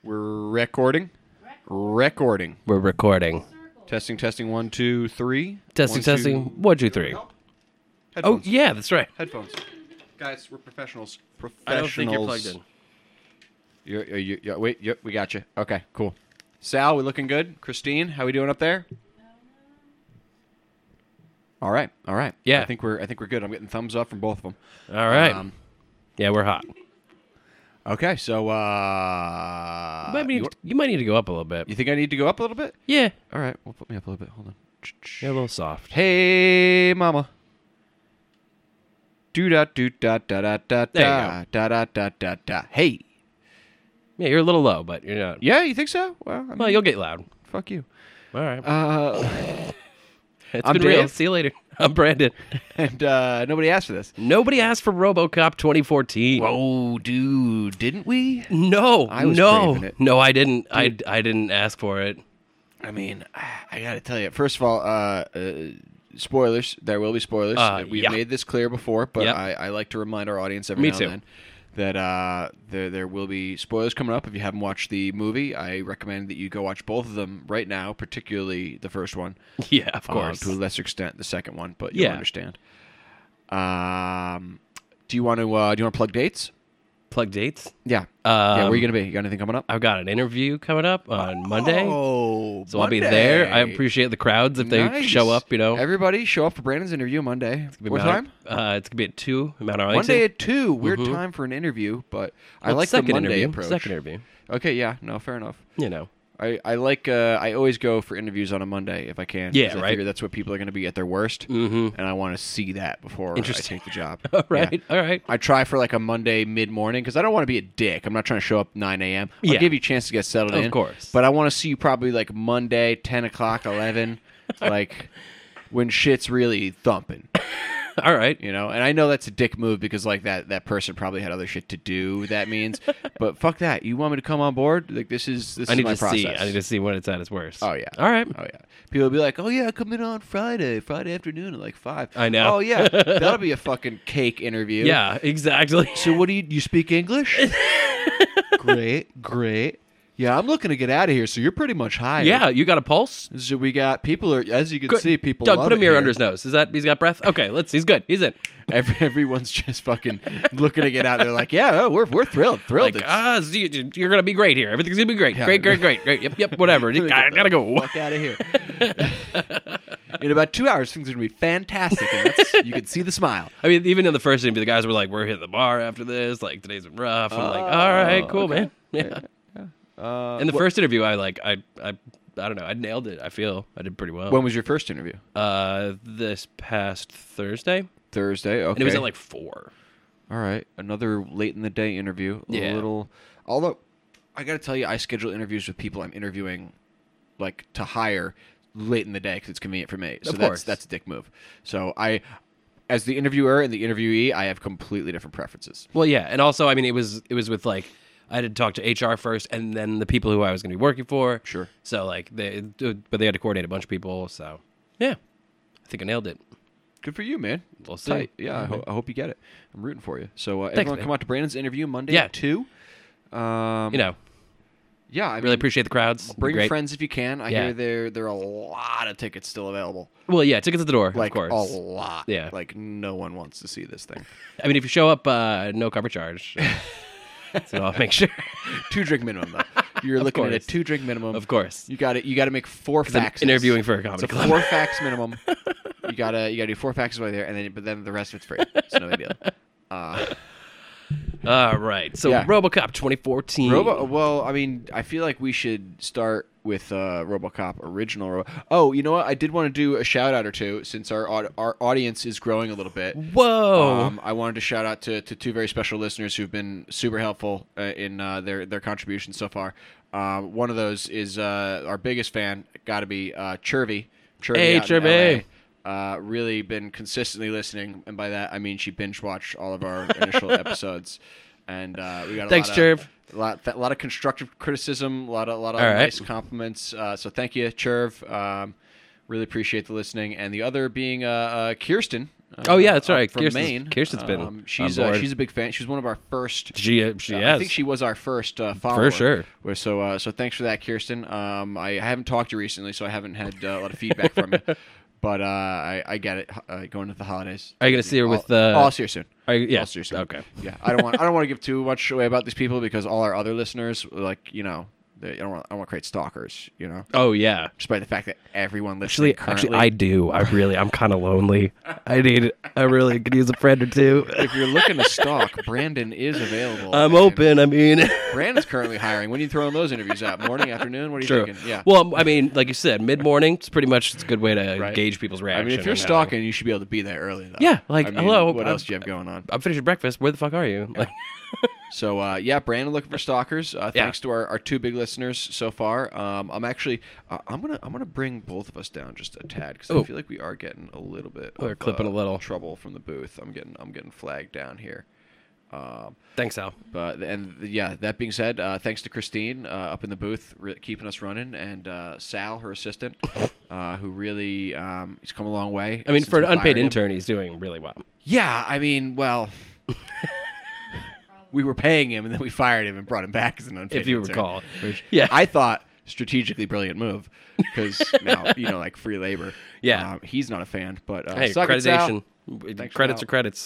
We're recording. Recording. We're recording. Testing, testing. 1, 2, 3. Testing. 1, 2, 3. Oh, Headphones. yeah, that's right. Headphones. Guys, we're professionals. I don't think you're plugged in. Wait, yep, we got you. Okay, cool. Sal, we looking good? Christine, how we doing up there? All right. Yeah. I think we're good. I'm getting thumbs up from both of them. All right. Yeah, we're hot. Okay, so You might need to go up a little bit. you think I need to go up a little bit? Yeah. All right, we'll put me up a little bit. Hold on. Yeah, a little soft. Hey, mama. Do da da da da da There da da da da da. Hey. Yeah, you're a little low, but you're not. Yeah, you think so? Well, Well, you'll get loud. fuck you. All right. It's I'm been real. Dave. See you later. I'm Brandon. And nobody asked for this. Nobody asked for RoboCop 2014. Whoa, dude, didn't we? No. I was craving it. No, I didn't. I didn't ask for it. I mean, I gotta tell you. First of all, spoilers. There will be spoilers. We've yeah. made this clear before, but Yep. I like to remind our audience every Me now too. and then that there will be spoilers coming up. If you haven't watched the movie, I recommend that you go watch both of them right now, particularly the first one. Yeah, of course. To a lesser extent, the second one, but you'll Yeah. understand. Do you want to plug dates? Plug dates. Yeah. Where are you gonna be? You got anything coming up? I've got an interview coming up on Monday. Oh, So I'll be there. I appreciate the crowds if they Nice. show up, Everybody show up for Brandon's interview Monday. What time? It's going to be at 2 in Mount Arlington. Monday at 2. Weird time for an interview, but I Well, like the second Monday interview. approach. Second interview. Okay, yeah. No, fair enough. I like, I always go for interviews on a Monday if I can. Yeah, 'cause I right. figure that's what people are going to be at their worst, and I want to see that before I Interesting. take the job. All right. Yeah. All right. I try for like a Monday mid-morning because I don't want to be a dick. I'm not trying to show up 9 a.m. I'll Yeah. give you a chance to get settled in. Of course. But I want to see you probably like Monday, 10 o'clock, 11, like when shit's really thumping. All right. You know, and I know that's a dick move because like that person probably had other shit to do. That means, but fuck that. You want me to come on board? Like this is I need my to process. see. I need to see when it's at its worst. Oh yeah. All right. Oh yeah. People will be like, oh yeah, come in on Friday afternoon at like 5. I know. Oh yeah, that'll be a fucking cake interview. Yeah, exactly. So what do you speak English? Great. Yeah, I'm looking to get out of here. So you're pretty much hired. Yeah, you got a pulse? So we got people are as you can Good. see people. Doug, love put a it mirror here. under his nose. Is that he's got breath? Okay, he's good. He's in. Everyone's just fucking looking to get out. They're like, yeah, we're thrilled. Like, It's- you're gonna be great here. Everything's gonna be great. Yeah. Great. Yep. Whatever. I gotta go. Fuck out of here. In about 2 hours, things are gonna be fantastic, and you can see the smile. I mean, even in the first interview, the guys were like, "We're hitting the bar after this. Like today's been rough." I'm like, "All right, cool, okay. man." Yeah. In the first interview, I don't know. I nailed it. I feel I did pretty well. When was your first interview? This past Thursday, Thursday. Okay. and it was at like 4. All right, another late in the day interview. Yeah. Although I got to tell you, I schedule interviews with people I'm interviewing, like to hire late in the day because it's convenient for me. So Of course. that's a dick move. So as the interviewer and the interviewee, I have completely different preferences. Well, yeah, and also, I mean, it was with like I had to talk to HR first, and then the people who I was going to be working for. Sure. So like they had to coordinate a bunch of people. So yeah, I think I nailed it. Good for you, man. We'll see. Tight. Yeah, I hope you get it. I'm rooting for you. So Thanks, everyone man. come out to Brandon's interview Monday Yeah. at 2. Yeah, I Really mean, appreciate the crowds. It'd be bring your great. friends if you can. I Yeah. hear there are a lot of tickets still available. Well, yeah, tickets at the door, Like of course. a lot. Yeah. Like no one wants to see this thing. I mean, if you show up, no cover charge. So I'll make sure. 2-drink minimum though. You're looking at a course. 2-drink minimum. Of course. You got to make 4 I'm faxes. interviewing for a It's comedy a club. 4 fax minimum. You gotta do 4 faxes right there, and then the rest of it's free. It's no big deal. All right. So Yeah. RoboCop 2014. Well, I mean, I feel like we should start with RoboCop original. Oh, you know what? I did want to do a shout out or two since our audience is growing a little bit. Whoa. I wanted to shout out to 2 very special listeners who've been super helpful in their contributions so far. One of those is our biggest fan, got to be Churvy. Hey, out in Churvy. LA. Really been consistently listening, and by that I mean she binge watched all of our initial episodes, and we got Thanks, Churv. a lot of constructive criticism, a lot of All right. nice compliments. So thank you, Churv. Really appreciate the listening, and the other being Kirsten. Oh yeah, that's right. From Maine. Kirsten's been she's on board. she's a big fan. She's one of our first. She I has. think she was our first follower. For sure. So thanks for that, Kirsten. I haven't talked to you recently, so I haven't had a lot of feedback from you. But I get it. Going into the holidays. Are you gonna see her with? I'll see her soon. Yeah. I'll see her soon. Okay. Yeah. I don't want to give too much away about these people because all our other listeners, like I don't want to create stalkers. Oh yeah. Despite the fact that everyone listening Actually, I do. I'm kind of lonely. I really could use a friend or two. If you're looking to stalk, Brandon is available. I'm open. I mean, Brandon's currently hiring. When are you throwing those interviews out? Morning, afternoon? What are you True. thinking? Yeah. Well, I mean, like you said, mid-morning. It's pretty much a good way to gauge people's reaction. I mean, if you're stalking, you should be able to be there early, though. Yeah. Like, hello. What else do you have going on? I'm finishing breakfast. Where the fuck are you? Like, So, Brandon looking for stalkers. Thanks to our two big listeners so far. I'm actually I'm gonna bring both of us down just a tad because I feel like we are getting a little bit. We're clipping a little trouble from the booth. I'm getting flagged down here. Thanks, Al. That being said, thanks to Christine up in the booth keeping us running, and Sal, her assistant, who really he's come a long way. I mean, for an unpaid intern, he's doing really well. Yeah, I mean, well. We were paying him, and then we fired him and brought him back as an unpaid if you intern, recall. Which Yeah. I thought strategically brilliant move because now like free labor. Yeah, he's not a fan, but hey, suck it, Sal. Credits are credits.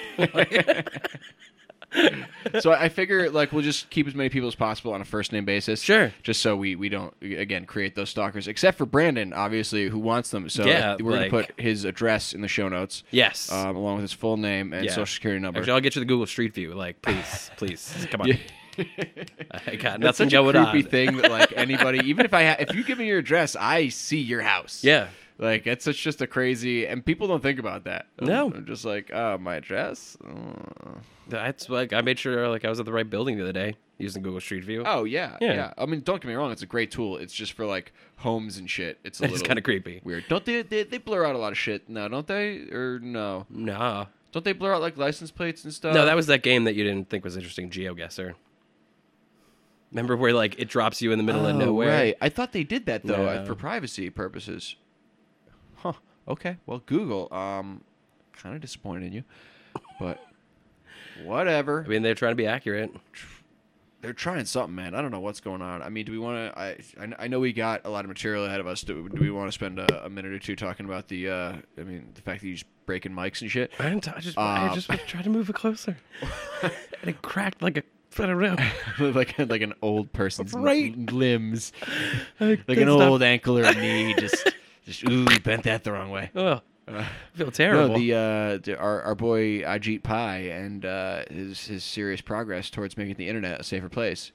So I figure like we'll just keep as many people as possible on a first name basis. Sure. Just so we don't again create those stalkers, except for Brandon, obviously, who wants them. So Yeah, we're gonna put his address in the show notes. Yes. Along with his full name and social security number. Actually, I'll get you the Google Street View. Like, please, come on. Yeah. I got That's nothing such a going creepy on. thing that like anybody, even if you give me your address, I see your house. Yeah. Like it's such just a crazy, and people don't think about that. No. I'm just like, my address. That's like I made sure like I was at the right building the other day using Google Street View. Oh yeah. I mean, don't get me wrong; it's a great tool. It's just for like homes and shit. It's kind of creepy. Weird. Don't they blur out a lot of shit now? Don't they? Or no? Nah. Don't they blur out like license plates and stuff? No, that was that game that you didn't think was interesting, GeoGuessr. Remember where like it drops you in the middle of nowhere? Right. I thought they did that though No. for privacy purposes. Huh. Okay. Well, Google, kind of disappointed in you, but whatever. I mean, they're trying to be accurate. They're trying something, man. I don't know what's going on. I mean, do we want to? I know we got a lot of material ahead of us. Do we want to spend a minute or two talking about the fact that you just breaking mics and shit? I just tried to move it closer, and it cracked like a. I don't know. like an old person's Right. limbs, like an old ankle or knee. Just ooh, you bent that the wrong way. Oh, I feel terrible. No, our boy Ajit Pai and his serious progress towards making the internet a safer place.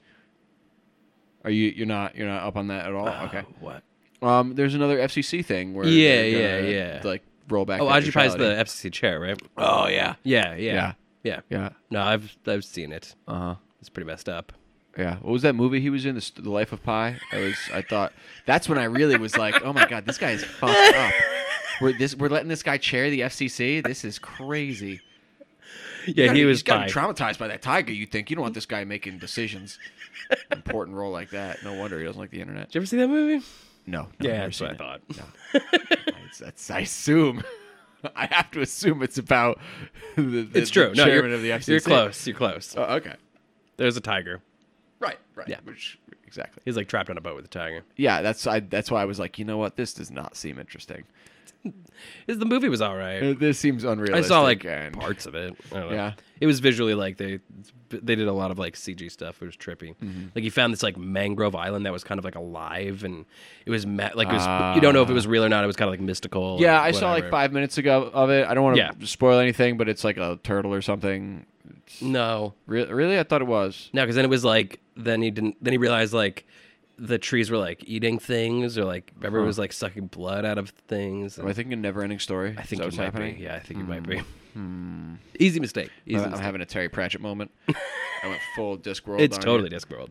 You're not up on that at all? Okay. What? There's another FCC thing where Yeah. like roll back. Oh, net Ajit Pai's the neutrality. FCC chair, right? Oh yeah. Yeah. Yeah. No, I've seen it. Uh-huh. It's pretty messed up. Yeah. What was that movie he was in? The Life of Pi. I thought that's when I really was like, oh my god, this guy is fucked up. We're letting this guy chair the FCC. This is crazy. Yeah, he was got traumatized by that tiger. You think you don't want this guy making decisions, important role like that. No wonder he doesn't like the internet. Did you ever see that movie? No. Yeah, that's what I thought. No. I assume. I have to assume it's about It's true. the No, chairman of the FCC. You're close. Oh, okay. There's a tiger. Right. Yeah. Exactly. He's like trapped on a boat with a tiger. Yeah, that's why I was like, you know what? This does not seem interesting. The movie was all right. This seems unrealistic. I saw like and... parts of it. I don't know. Yeah. It was visually like they did a lot of like CG stuff. It was trippy. Mm-hmm. Like you found this like mangrove island that was kind of like alive, and it was you don't know if it was real or not. It was kind of like mystical. Yeah, or I saw like whatever. 5 minutes ago of it. I don't want to spoil anything, but it's like a turtle or something. No, really, I thought it was. No, because then it was like then he realized like the trees were like eating things, or like remember it was like sucking blood out of things. Am I thinking a Never-Ending Story? I think what's it might happening? be. Yeah, I think it might be. Easy mistake. I'm having a Terry Pratchett moment. I went full Discworld. It's totally Discworld.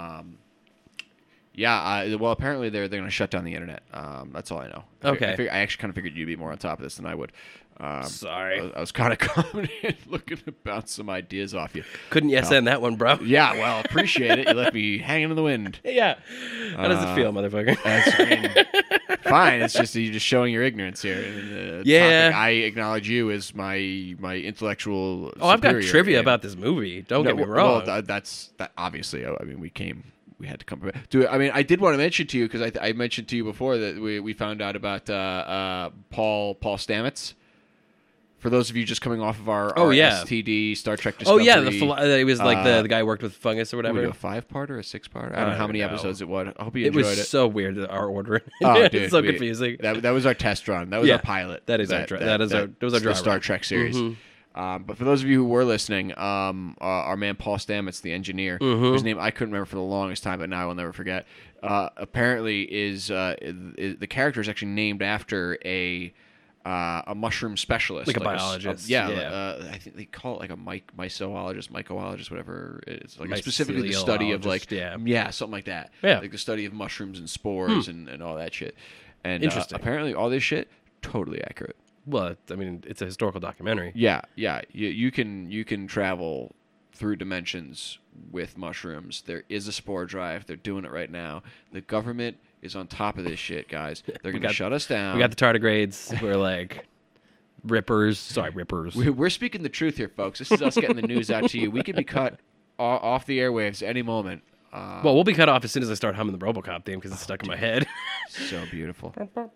Yeah. Well, apparently they're going to shut down the internet. That's all I know. Okay. I actually kind of figured you'd be more on top of this than I would. Sorry. I was kind of coming in looking to bounce some ideas off you. Couldn't end that one, bro. Yeah. Well, appreciate it. You left me hanging in the wind. Yeah. How does it feel, motherfucker? Fine. It's just you're just showing your ignorance here. And, Yeah. I acknowledge you as my intellectual. Oh, I've got superior trivia in- about this movie. Don't get me well, wrong. that's obviously. I mean, we had to come to it. I mean, I did want to mention to you because I mentioned to you before that we found out about Paul Stamets. For those of you just coming off of our STD Star Trek Discovery. He was like the guy who worked with fungus or we whatever. do a 5-part or a 6-part? I don't know how many episodes it was. I hope you It enjoyed was it. so weird our order. Oh, dude, It's so confusing. That was our test run. That was Yeah, our pilot. that was our the dry Star run. Trek series. But for those of you who were listening, our man Paul Stamets, the engineer, whose name I couldn't remember for the longest time, but now I will never forget. Apparently, is the character is actually named after a mushroom specialist, Like a biologist. I think they call it like a mycologist, whatever. It's like specifically the study of like something like that. Yeah. Like the study of mushrooms and spores and all that shit. And Interesting. apparently, all this shit totally accurate. Well, I mean, it's a historical documentary. Yeah. You can travel through dimensions with mushrooms. There is a spore drive. They're doing it right now. The government is on top of this shit, guys. They're going to shut us down. We got the tardigrades. We're like rippers. Sorry, rippers. We're speaking the truth here, folks. This is us getting the news out to you. We could be cut off the airwaves any moment. Well, we'll be cut off as soon as I start humming the RoboCop theme because it's stuck in my head. So beautiful.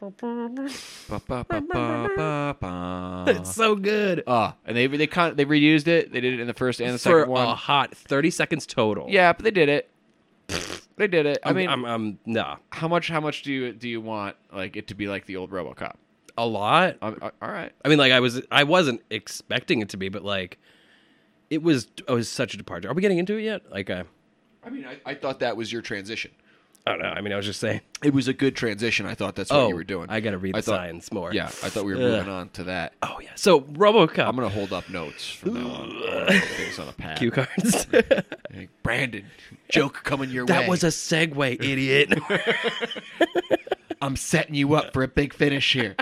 It's so good. And they reused it. They did it in the first and the For second one. a hot 30 seconds total. Yeah, but they did it. They did it. I mean, I'm no. how much do you want like it to be like the old RoboCop? A lot. All right. I mean, like I wasn't expecting it to be, but like it was such a departure. Are we getting into it yet? Like I mean, I thought that was your transition. I don't know. I mean, I was just saying. It was a good transition. I thought that's what you were doing. I got to read the science more. Yeah, I thought we were moving on to that. Oh yeah. So RoboCop. I'm gonna hold up notes from now on. Things on a pad. Cue cards. Hey, Brandon, joke coming your way. That was a segue, idiot. I'm setting you up for a big finish here.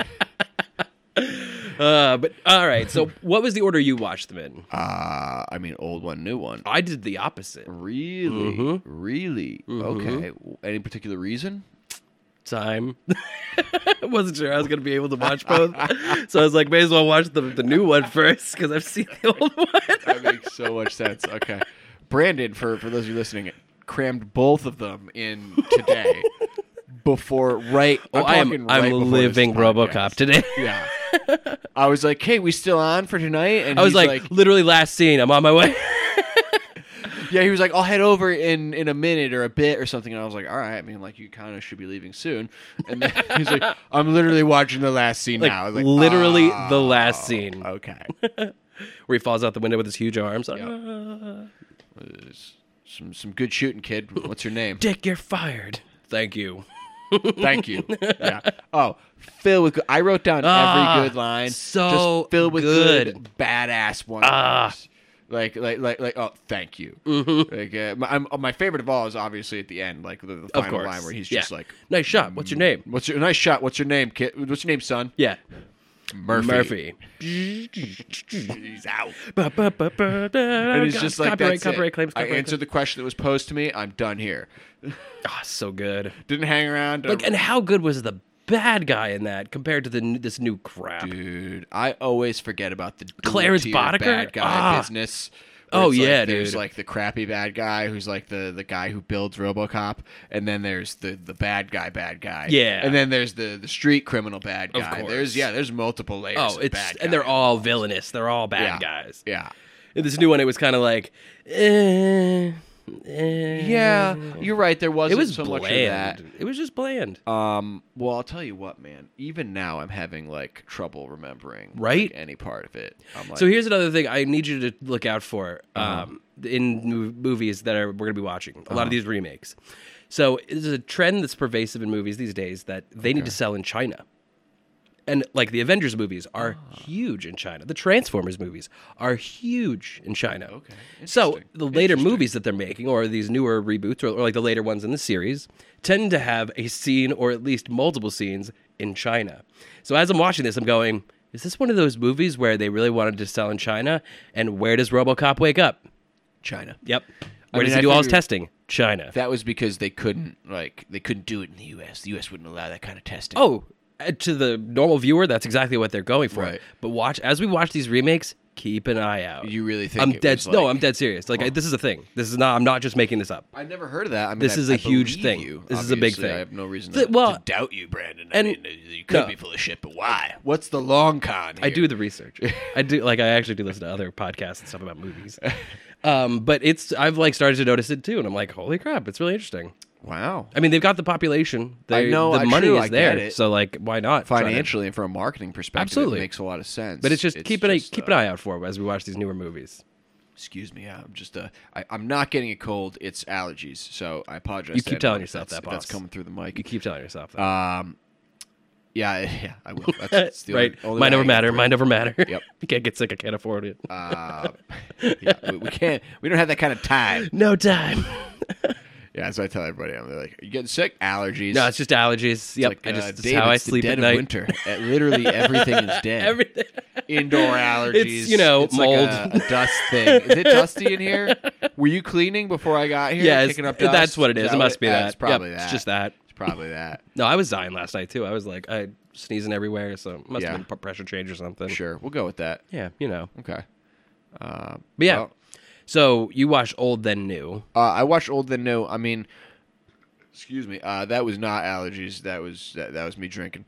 But all right. So what was the order you watched them in? I mean, old one, new one. I did the opposite. Really? Really? Okay. Any particular reason? Time. I wasn't sure I was going to be able to watch both. So I was like, may as well watch the new one first because I've seen the old one. That makes so much sense. Okay. Brandon, for those of you listening, crammed both of them in today before I'm living RoboCop today. Yeah. I was like, hey, we still on for tonight? And I was he's like, literally last scene. I'm on my way. yeah, he was like, I'll head over in a minute or a bit or something. And I was like, all right. I mean, like, you kind of should be leaving soon. And then he's like, I'm literally watching the last scene Like, now. I was like, literally the last scene. Okay. Where he falls out the window with his huge arms. Some good shooting, kid. What's your name? Dick, you're fired. Thank you. Thank you. Yeah. Oh, filled with. I wrote down every good line. So just filled with good. badass ones. Like. Oh, thank you. Like, my favorite of all is obviously at the end, like the final line where he's just like, nice shot. What's your name? Nice shot? What's your name, kid? What's your name, son? Yeah. Murphy. He's out. And he's just like, copyright claims. I answered the question that was posed to me. I'm done here. So good. Didn't hang around. Like, and how good was the bad guy in that compared to this new crap? Dude, I always forget about the Clarence dual-tier Boddicker? bad guy business. Oh, It's yeah, like, there's dude. like the crappy bad guy who's like the guy who builds RoboCop, and then there's the bad guy. Yeah. And then there's the street criminal bad Of guy. course. There's multiple layers Oh, of bad guy. and they're all villainous. They're all bad guys. Yeah. In this new one, it was kind of like, Yeah, you're right. There wasn't it was so bland. much of that. It was just bland. Well, I'll tell you what, man. Even now, I'm having like trouble remembering Right? like, any part of it. I'm like, So here's another thing I need you to look out for in movies that we're going to be watching. A lot of these remakes. So there's a trend that's pervasive in movies these days that they need to sell in China. And like the Avengers movies are huge in China. The Transformers movies are huge in China. Okay. So Interesting. the later movies that they're making, or these newer reboots, or like the later ones in the series, tend to have a scene or at least multiple scenes in China. So as I'm watching this, I'm going, is this one of those movies where they really wanted to sell in China? And where does RoboCop wake up? China. Yep. Where does I he do all his figured testing? China. That was because they couldn't do it in the U.S. The U.S. wouldn't allow that kind of testing. Oh, to the normal viewer, that's exactly what they're going for. Right. But as we watch these remakes, keep an eye out. You really think I'm it dead? was No, like- I'm dead serious. Like this is a thing. This is not. I'm not just making this up. I've never heard of that. I mean, This is a a huge thing. This is a big thing. I have no reason The- to, well, to doubt you, Brandon. and- I mean, you could no. be full of shit, but why? What's the long con here? I do the research. I actually do listen to other podcasts and stuff about movies. But I've like started to notice it too, and I'm like, holy crap, it's really interesting. Wow. I mean, they've got the population. I know, the money true, is I there. get it. So like, why not try to- Financially and from a marketing perspective, Absolutely. it makes a lot of sense. But it's just keep an just, eye out for it as we watch these newer movies. Excuse me, I'm just I'm not getting a cold. It's allergies, so I apologize. You to keep telling anyone yourself if that, that's boss. coming through the mic. You keep telling yourself that. Yeah, I will. That's the Right. only Mind way over I can matter. through. Mind over matter. Yep. You can't get sick. I can't afford it. Yeah, we can't. We don't have that kind of time. No time. Yeah, so I tell everybody, I'm like, "Are you getting sick? Allergies." No, it's just allergies. Yep. Like, It's Dave, how I it's the sleep dead at of night. winter. Literally everything is dead. Everything. Indoor allergies. It's, it's like mold. a dust thing. Is it dusty in here? Were you cleaning before I got here? Yeah, kicking up dust? that's what it is. It must be that. It's probably Yep, that. It's just that. It's probably that. No, I was dying last night too. I was like, sneezing everywhere, so it must Yeah. have been pressure change or something. Sure, we'll go with that. Yeah, Okay. But yeah. Well, So you watched Old Then New. I watched Old Then New. I mean, excuse me. That was not allergies. That was me drinking.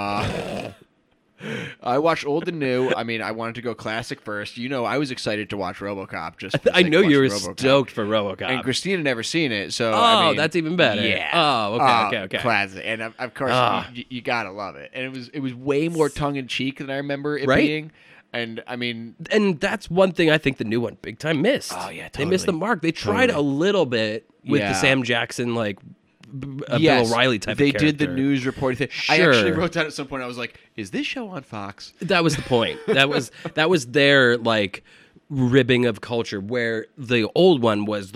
I watched Old and New. I mean, I wanted to go classic first. I was excited to watch RoboCop. Just for the I sake know of you were watching RoboCop. stoked for RoboCop. And Christina had never seen it, so Oh, I mean, that's even better. Yeah. Oh, okay. Classic, and of course you gotta love it. And it was way more tongue in cheek than I remember it Right? being. And I mean, And that's one thing I think the new one big time missed. Oh, yeah, They missed the totally. mark. They tried a little bit with the Yeah. Sam Jackson Bill yes, O'Reilly type they of character. did the news reporting thing. I Sure. actually wrote down at some point. I was like, "Is this show on Fox?" That was the point. That was their ribbing of culture, where the old one was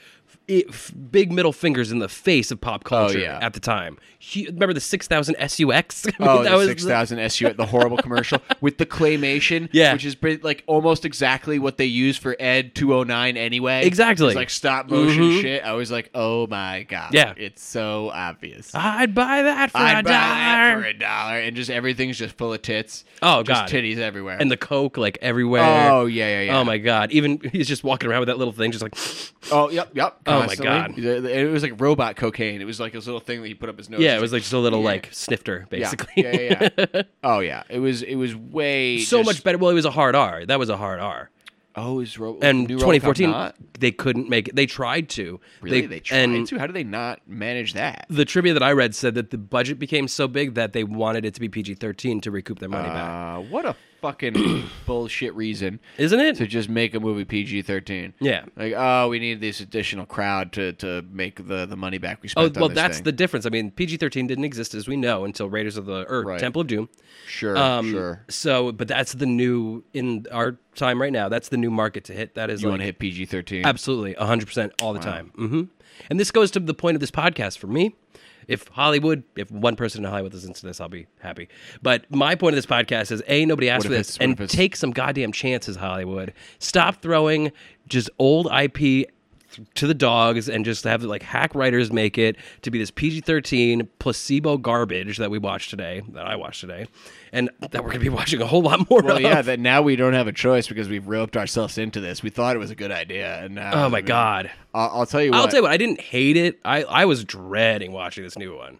big middle fingers in the face of pop culture yeah. at the time. Remember the 6000 SUX? Oh, that the was 6000 SU, the horrible commercial with the claymation, Yeah. which is almost exactly what they use for Ed 209 anyway. Exactly. It's like stop motion shit. I was like, oh my god, Yeah. it's so obvious. I'd buy that for I'd a buy that dollar. for $1, and just everything's just full of tits. Oh, just God. titties everywhere. And the coke everywhere. oh yeah. Oh my god! Even he's just walking around with that little thing, just like, Oh yep. Oh, my constantly. It was like robot cocaine. It was like this little thing that he put up his nose. yeah, It's it was like just a little snifter, yeah, basically. yeah. Oh yeah, it was way So just- much better. Well, it was a hard R. That was a hard R. Oh, And new 2014, RoboCop not? they couldn't make it. They tried to. Really? They tried and to? How did they not manage that? The trivia that I read said that the budget became so big that they wanted it to be PG-13 to recoup their money back. What a fucking bullshit reason Isn't it? to just make a movie PG-13. Yeah. Like, oh, we need this additional crowd to make the money back we Oh, spent on well, this that's thing. the difference. I mean, PG-13 didn't exist, as we know, until Raiders of the Right. Temple of Doom. Sure, sure. So, but that's the new, in our time right now, that's the new market to hit. That is You want to hit PG-13? Absolutely, 100% all the time. Mm-hmm. And this goes to the point of this podcast for me. If one person in Hollywood listens to this, I'll be happy. But my point of this podcast is, nobody asked What for if this, it's- what and if it's- take some goddamn chances, Hollywood. Stop throwing just old IP to the dogs and just have hack writers make it to be this PG-13 placebo garbage that I watched today, and that we're going to be watching a whole lot more Well, of. yeah, that now we don't have a choice because we've roped ourselves into this. We thought it was a good idea, and now, Oh my God. I'll tell you what. I'll tell you what, I didn't hate it. I was dreading watching this new one.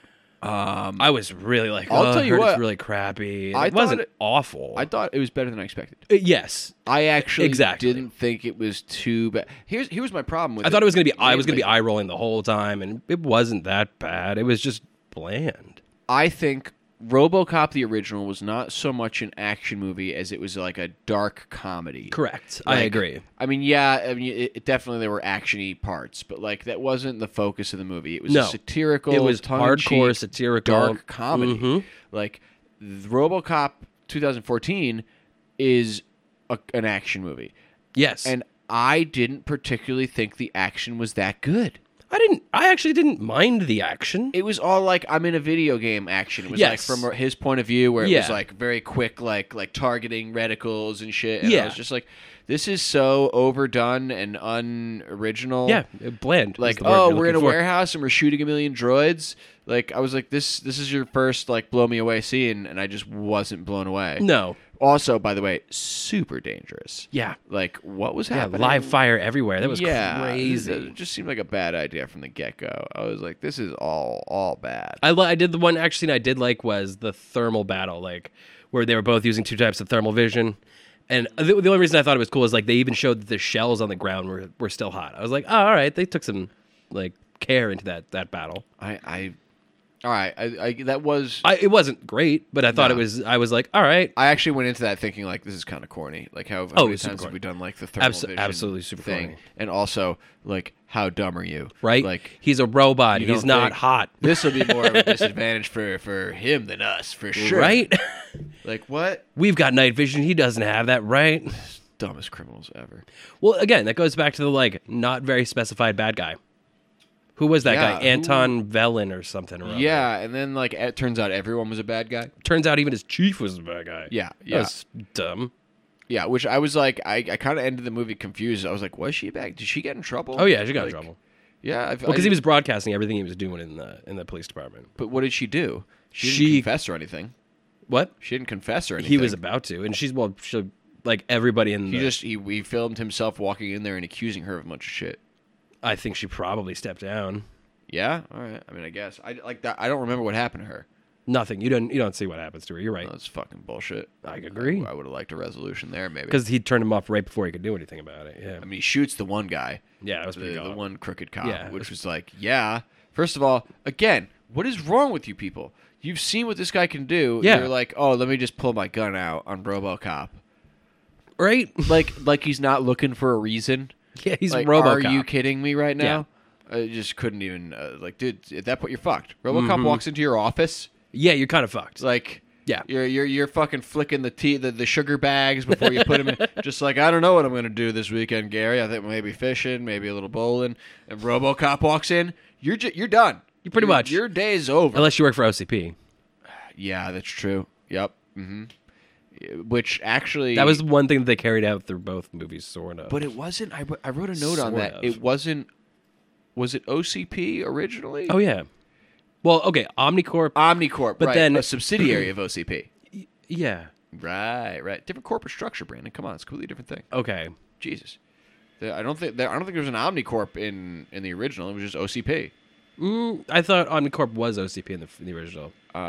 I was really I'll tell you what, it's really crappy. I It wasn't thought awful. I thought it was better than I expected. Yes. I actually Exactly. didn't think it was too bad. Here's my problem with I thought it was going to be I was going to be Mainly, eye rolling the whole time, and it wasn't that bad. It was just bland. I think RoboCop the original was not so much an action movie as it was like a dark comedy. Correct. I Like, agree. I mean, it definitely there were actiony parts, but that wasn't the focus of the movie. It was No. a satirical, It was tongue-in-cheek, hardcore satirical dark comedy. Mhm. Like RoboCop 2014 is an action movie, Yes. and I didn't particularly think the action was that good. I actually didn't mind the action. It was all like I'm in a video game action. It was Yes. like from his point of view, where it Yeah. was like very quick, like targeting reticles and shit. And I Yeah. was just like, this is so overdone and unoriginal. Yeah, bland. Like, is the word you're we're in a looking for. warehouse and we're shooting a million droids. Like, I was like, this is your first like blow me away scene, and I just wasn't blown away. No. Also, by the way, super dangerous. Yeah. Like, what was Yeah, happening? live fire everywhere. That was crazy. crazy. It just seemed like a bad idea from the get go. I was like, this is all bad. I did the one action I did like was the thermal battle, like where they were both using two types of thermal vision. And the only reason I thought it was cool is like they even showed that the shells on the ground were still hot. I was like, oh, all right, they took some like care into that battle. All right, that was. It wasn't great, but I thought No. it was. I was like, all right, I actually went into that thinking like this is kind of corny. Like how Oh, many it's super times have corny. we done like the thermal vision absolutely super thing, corny. and also like how dumb are you? right? Like He's a robot. you He's don't not think hot, This will be more of a disadvantage for him than us for sure. right? Like what? We've got night vision. He doesn't have that, right? Dumbest criminals ever. Well, again, that goes back to the like not very specified bad guy. Who was that Yeah, guy? Anton Velin or something. Or other. Yeah, and then like it turns out everyone was a bad guy. Turns out even his chief was a bad guy. Yeah, That yeah. was dumb. Yeah, which I was like, I kind of ended the movie confused. I was like, was she back? Did she get in trouble? Oh yeah, she got in Like, trouble. Yeah, Well, because he was broadcasting everything he was doing in the police department. But what did she do? She didn't She- confess or anything. What? She didn't confess or anything. He was about to, and she like everybody in the. He filmed himself walking in there and accusing her of a bunch of shit. I think she probably stepped down. Yeah, all right. I mean, I guess I like that. I don't remember what happened to her. Nothing. You don't see what happens to her. You're right. That's fucking bullshit. I agree. I would have liked a resolution there, maybe. Because he turned him off right before he could do anything about it. Yeah. I mean, he shoots the one guy, Yeah, that was pretty the good. one crooked cop, Yeah. which was like, yeah. First of all, again, what is wrong with you people? You've seen what this guy can do. Yeah. You're like, oh, let me just pull my gun out on RoboCop. Right? Like he's not looking for a reason. Yeah, he's Like, RoboCop. are you kidding me right now? Yeah. I just couldn't even like, dude. At that point, you're fucked. RoboCop walks into your office, Yeah, you're kind of fucked. like, Yeah. you're fucking flicking the sugar bags before you put them in. Just like, I don't know what I'm gonna do this weekend, Gary. I think maybe fishing, maybe a little bowling. And RoboCop walks in, you're done. You pretty much. Your day's over. Unless you work for OCP. Yeah, that's true. Yep. Which actually, That was one thing that they carried out through both movies, sort of. but it wasn't. I wrote a note on Sort that. of. It wasn't. Was it OCP originally? Oh yeah. Well, okay, Omnicorp. Omnicorp, But right, then- a subsidiary of OCP. Yeah. Right. Different corporate structure, Brandon. Come on, it's a completely different thing. Okay. Jesus. I don't think there was an Omnicorp in the original. It was just OCP. I thought Omnicorp was OCP in the original.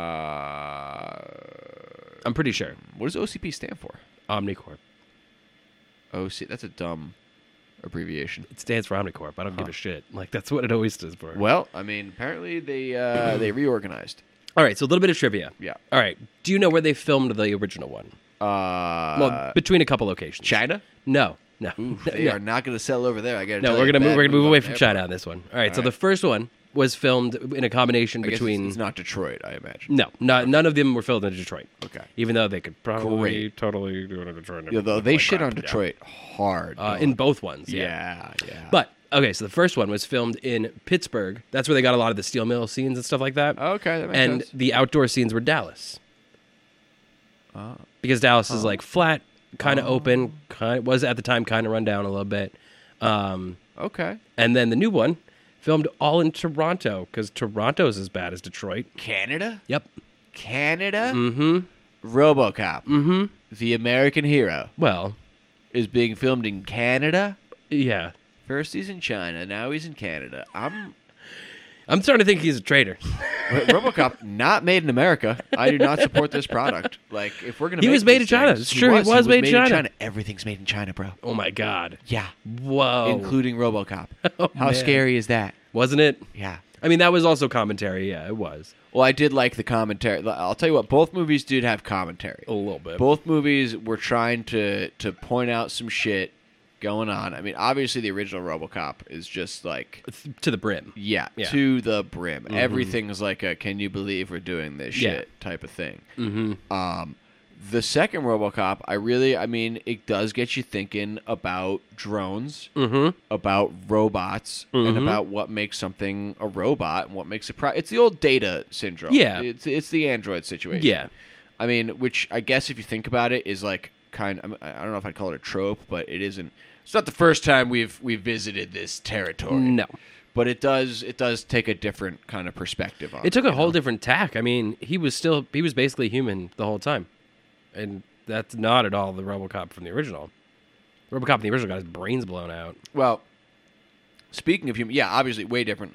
I'm pretty sure. What does OCP stand for? Omnicorp. OC. That's a dumb abbreviation. It stands for Omnicorp. I don't give a shit. Like that's what it always stands for. Well, I mean, apparently they reorganized. All right, so a little bit of trivia. Yeah. All right. Do you know where they filmed the original one? Well, between a couple locations. China. No. Ooh, they are not going to sell over there. I got to. No, we're gonna move away from China on this one. All right. So right. the first one was filmed in a combination I guess between. it's not Detroit, I imagine. No, none of them were filmed in Detroit. Okay. Even though they could probably Great. totally do it in Detroit. Yeah, though they Like shit crap, on yeah. Detroit hard. In both ones. Yeah. yeah. But okay, so the first one was filmed in Pittsburgh. That's where they got a lot of the steel mill scenes and stuff like that. Okay, that makes And sense. the outdoor scenes were Dallas. Because Dallas is like flat, kind of open, was at the time kind of run down a little bit. Okay. And then the new one filmed all in Toronto because Toronto's as bad as Detroit. Canada? Yep. Canada? Mm-hmm. RoboCop. Mm-hmm. The American hero Well, is being filmed in Canada. yeah. First he's in China, now he's in Canada. I'm starting to think he's a traitor. RoboCop not made in America. I do not support this product. Like if we're gonna, He make was made these in China. things- It's true, he was made in China. Everything's made in China, bro. Oh my God. Yeah, Whoa. including RoboCop. Oh, How man. scary is that? Wasn't it? Yeah. I mean, that was also commentary. Yeah, it was. Well, I did like the commentary. I'll tell you what, both movies did have commentary. A little bit. Both movies were trying to point out some shit going on. I mean, obviously the original RoboCop is just like, To the brim. yeah, Yeah. to the brim. Everything's like a "can you believe we're doing this Yeah. shit" type of thing. Mm-hmm. The second RoboCop, I mean, it does get you thinking about drones, about robots, and about what makes something a robot and what makes it. It's the old Data syndrome. Yeah. It's the android situation. Yeah. I mean, which I guess if you think about it, is like I don't know if I'd call it a trope, but it isn't. It's not the first time we've visited this territory. No. But it does take a different kind of perspective on it. It took a whole different tack. I mean, he was basically human the whole time. And that's not at all the RoboCop from the original. RoboCop in the original got his brains blown out. Well, speaking of human, yeah, obviously way different.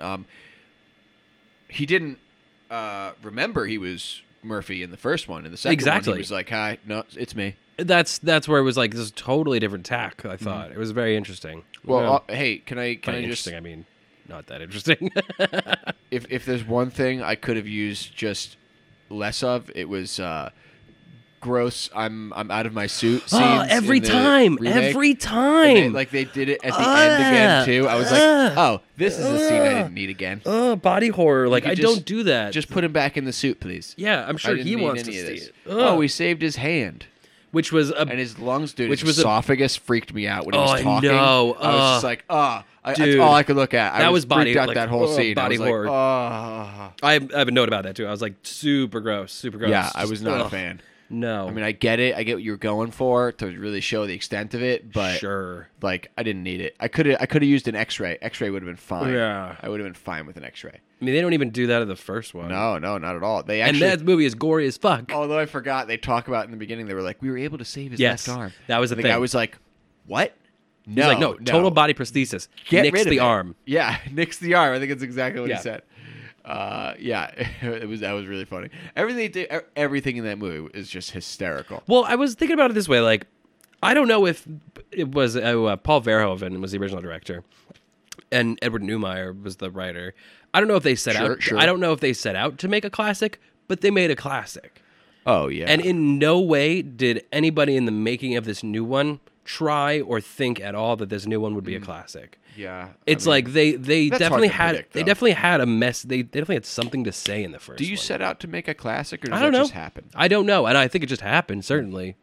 He didn't remember he was Murphy in the first one. In the second one, he was like, "Hi, no, it's me." That's where it was like, this is totally different tack, I thought. It was very interesting. Well, hey, can I just... I mean, not that interesting. if there's one thing I could have used just less of, it was gross. I'm out of my suit. Scenes every time. Like they did it at the end again too. I was like, oh, this is a scene I didn't need again. Body horror. Like, I don't do that. Just put him back in the suit, please. Yeah, I'm sure he wants to see it. Oh, we saved his hand. Which was and his lungs, dude. His esophagus freaked me out when he was talking. I know. I was just like, that's all I could look at. That was body freaked out that whole scene. Body horror. Like, I have a note about that too. I was like, super gross. Yeah, I was not a fan. No. I mean, I get it. I get what you were going for to really show the extent of it, but sure, like I didn't need it. I could have used an X-ray. X-ray would have been fine. Yeah, I would have been fine with an X-ray. I mean, they don't even do that in the first one. No, not at all. They actually, and that movie is gory as fuck. Although I forgot, they talk about in the beginning. They were like, we were able to save his left arm. That was the thing. I was like, what? No, like, no, total body prosthesis. Get nix rid of the it. arm. Yeah, nix the arm. I think it's exactly what he said. Yeah, that was really funny. Everything in that movie is just hysterical. Well, I was thinking about it this way. Like, I don't know if it was Paul Verhoeven was the original director, and Edward Neumeier was the writer. I don't know if they set out. Sure. I don't know if they set out to make a classic, but they made a classic. Oh yeah. And in no way did anybody in the making of this new one try or think at all that this new one would be a classic. Yeah, it's like they definitely had predict, they definitely had a mess. They definitely had something to say in the first. Do you one. set out to make a classic, or does I don't that know. just happen? I don't know, and I think it just happened certainly.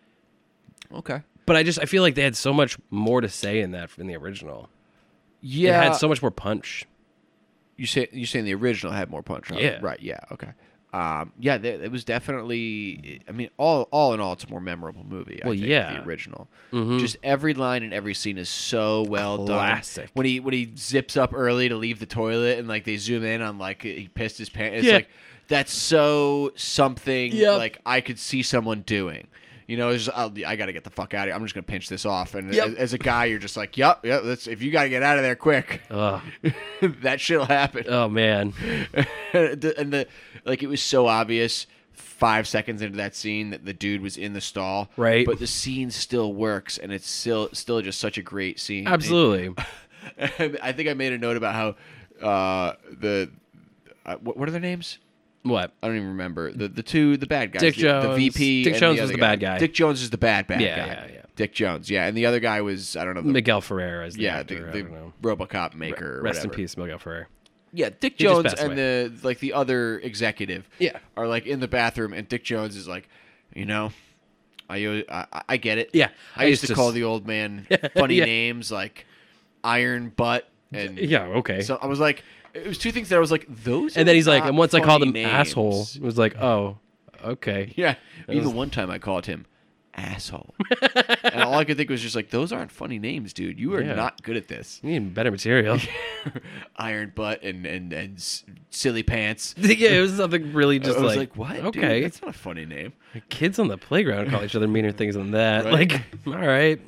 Okay, but I feel like they had so much more to say in the original. Yeah, it had so much more punch. You saying the original had more punch? Right? Yeah, right. Yeah, okay. Yeah, it was definitely. I mean, all in all, it's a more memorable movie. I think, the original. Mm-hmm. Just every line and every scene is so well Classic. done. When he zips up early to leave the toilet, and like they zoom in on like he pissed his pants. It's like that's so something. Like I could see someone doing. You know, it's just, I got to get the fuck out of here. I'm just going to pinch this off. And as a guy, you're just like, yep, if you got to get out of there quick, that shit'll happen. Oh, man. And it was so obvious 5 seconds into that scene that the dude was in the stall. Right. But the scene still works, and it's still just such a great scene. Absolutely. I think I made a note about how what are their names? What? I don't even remember. The bad guys. Dick Jones. The VP. Dick Jones was the bad guy. Dick Jones is the bad guy. Yeah. Dick Jones, yeah. And the other guy was, I don't know. Miguel Ferrer as the actor. the RoboCop maker. Rest in peace, Miguel Ferrer. Yeah, Dick Jones and the other executive are like in the bathroom, and Dick Jones is like, you know, I get it. Yeah. I used to call the old man funny names like Iron Butt and okay. So I was like, it was two things that I was like, those. And then he's like, and once I called him names. asshole, it was like, oh, okay. Yeah. Even one time I called him asshole, and all I could think was just like, those aren't funny names, dude. You are not good at this. You need better material. Iron butt and silly pants. Yeah, it was something really just I was like, what? Okay, dude, that's not a funny name. Kids on the playground call each other meaner things than that. Right? Like, all right.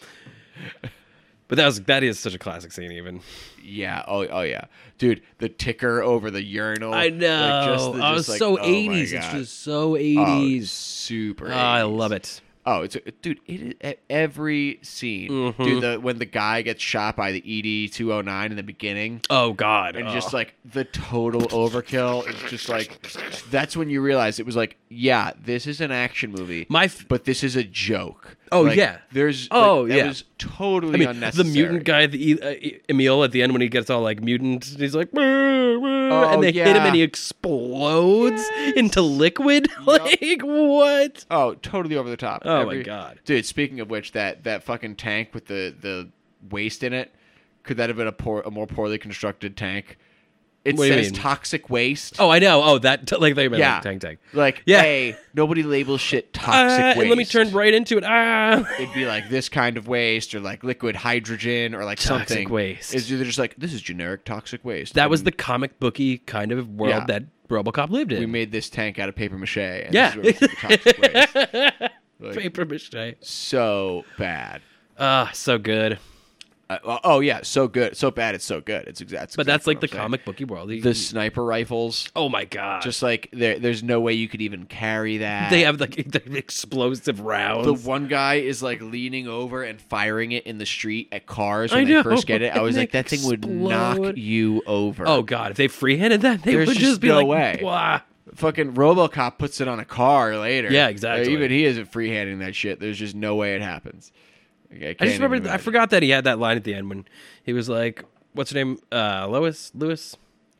But that is such a classic scene, even. Yeah. Oh yeah, dude. The ticker over the urinal. I know. I was so 80s. It's just so 80s. Super. 80s. I love it. Oh, dude. It is at every scene, dude. When the guy gets shot by the ED-209 in the beginning. Oh God. And just like the total overkill. It's just like that's when you realize it was like, yeah, this is an action movie, but this is a joke. Oh, Like, yeah. There's. Oh, that yeah. was totally the unnecessary. mutant guy, Emil, at the end when he gets all like mutant, he's like, and they hit him yeah. and he explodes into liquid. Like, what? Oh, totally over the top. Oh, my God. Dude, speaking of which, that fucking tank with the waste in it, could that have been a more poorly constructed tank? It What do you says mean? toxic waste. Oh, I know. Oh, that, like, they meant Yeah. like tank. Like, Yeah. hey, nobody labels shit toxic waste. And let me turn right into it. It'd be like this kind of waste, or like liquid hydrogen, or like Toxic something. waste. They're just like, this is generic toxic waste. That was And the comic booky kind of world Yeah. that RoboCop lived in. we made this tank out of paper mache. And Yeah. this is where we put the toxic waste. Like, Paper mache. so bad. So good. Oh yeah, so good, so bad. It's so good. It's exact. But that's exactly like the what I'm saying. comic booky world. The sniper rifles. Oh my God. Just like there's no way you could even carry that. they have like the explosive rounds. The one guy is like leaning over and firing it in the street at cars I when they know, first get it. I was and like, they that thing would explode. knock you over. Oh God, if they freehanded that, they There's would just just be no like, way. Blah. Fucking RoboCop puts it on a car later. Yeah, exactly. Even he isn't freehanding that shit. There's just no way it happens. I just remember, I forgot that he had that line at the end when he was like, "What's her name? Lewis." Lewis.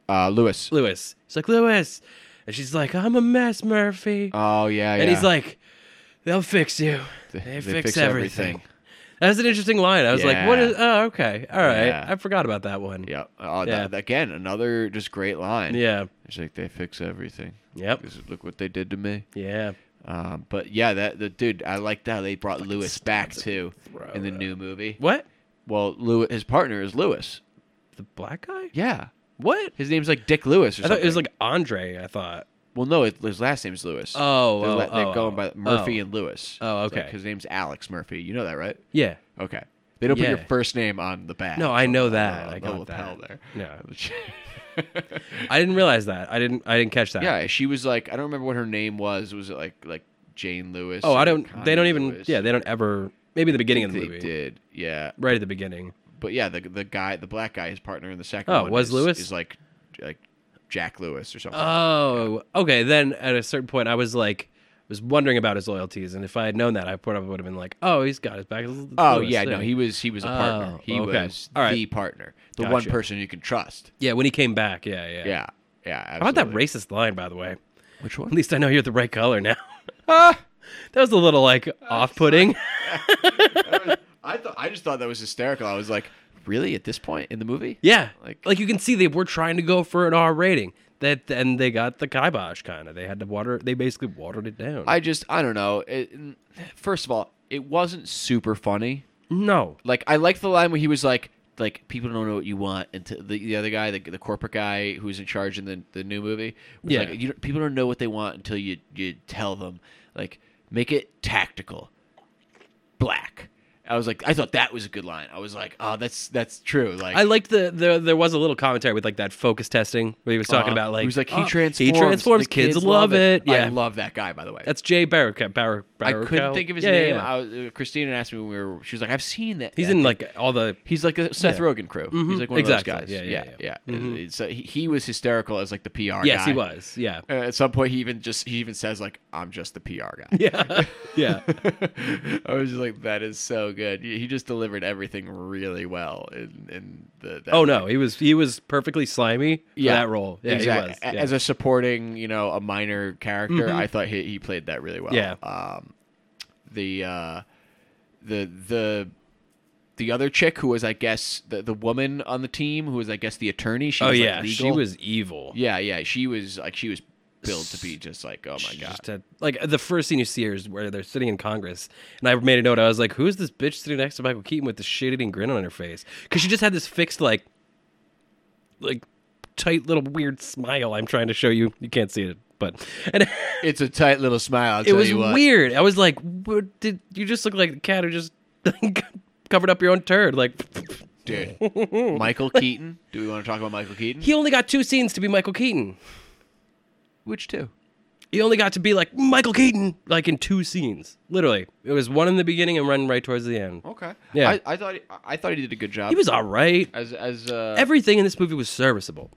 He's like, Lewis, and she's like, "I'm a mess, Murphy." Oh yeah, yeah. And he's like, "They'll fix you. They fix everything." That's an interesting line. I was like, "What is?" Oh, okay, all right. Yeah. I forgot about that one. Yeah. Oh, Yeah. Again, another just great line. Yeah. It's like they fix everything. Yep. Look what they did to me. Yeah. But yeah, the dude, I like that they brought Lewis back too in the new movie. What? Well, his partner is Lewis. The black guy? Yeah, What? his name's like Dick Lewis or I something. thought it was like Andre. I thought. Well, no, his last name's Lewis. They're going by Murphy and Lewis. Oh, It's like okay. his name's Alex Murphy. You know that, right? Yeah. Okay. They don't put Yeah. your first name on the badge. No, I know that. On I the got lapel that. there. No. I didn't realize that. I didn't catch that. Yeah, she was like, I don't remember what her name was. Was it like Jane Lewis? Oh, I or don't. They Connie don't even. Lewis? Yeah, they don't ever. Maybe the beginning of the They movie. did. Yeah. Right at the beginning. But yeah, the black guy, his partner in the second Oh, one was Lewis? is like Jack Lewis or something. Oh, okay. Then at a certain point, I was wondering about his loyalties, and if I had known that, I probably would have been like, "Oh, he's got his back." Oh Lewis, yeah, no, he was a partner. Oh, He okay. was All right. the partner, the Gotcha. one person you can trust. Yeah, when he came back. Yeah. Yeah, How about that absolutely. racist line, by the way? Which At one? least I know you're the right color now. Ah! That was a little like off-putting. I just thought that was hysterical. I was like, really, at this point in the movie? Yeah, Like- like you can see they were trying to go for an R rating. And they got the kibosh kind of. They had to They basically watered it down. I don't know. First of all, it wasn't super funny. No. Like, I liked the line where he was like people don't know what you want, and the other guy, the corporate guy who's in charge in the new movie, was Yeah. like, people don't know what they want until you tell them. Like, make it tactical, black. I was like, I thought that was a good line. I was like, oh, that's true. Like, I liked there was a little commentary with like that focus testing where he was talking about like he was like, oh, he transforms. He transforms. The Kids love it. Yeah, I love that guy, by the way. that's Jay Baruchel. I couldn't think of his Yeah, name. yeah. I was, Christina asked me when she was like, I've seen that. He's that in thing." like all the. He's like a Seth Yeah. Rogen crew. Mhm. He's like one Exactly. of those guys. Yeah. Yeah. So he was hysterical as like the PR Yes, guy. he was. Yeah. At some point, he even says like, "I'm just the PR guy." Yeah. Yeah. I was just like, that is so good. He just delivered everything really well in the. That Oh no, he was perfectly slimy for that role. Yeah, exactly. he was. Yeah. As a supporting, a minor character, I thought he played that really well. Yeah. The other chick who was, I guess, the woman on the team who was, I guess, the attorney. She Oh was, like, yeah, she legal. was evil. Yeah. She was built to be just like, oh my She god. just had, like the first scene you see her is where they're sitting in Congress, and I made a note. I was like, "Who's this bitch sitting next to Michael Keaton with this shit-eating grin on her face?" Because she just had this fixed, like tight little weird smile. I'm trying to show you. You can't see it, but and It's a tight little smile. I'll it tell was you what. weird. I was like, "Did you just look like the cat who just covered up your own turd?" Like, Dude, Michael Keaton. Do we want to talk about Michael Keaton? he only got 2 scenes to be Michael Keaton. Which two? He only got to be like Michael Keaton, like in 2 scenes. Literally, it was one in the beginning and one right towards the end. Okay. Yeah. I thought he did a good job. He was all right. as Everything in this movie was serviceable.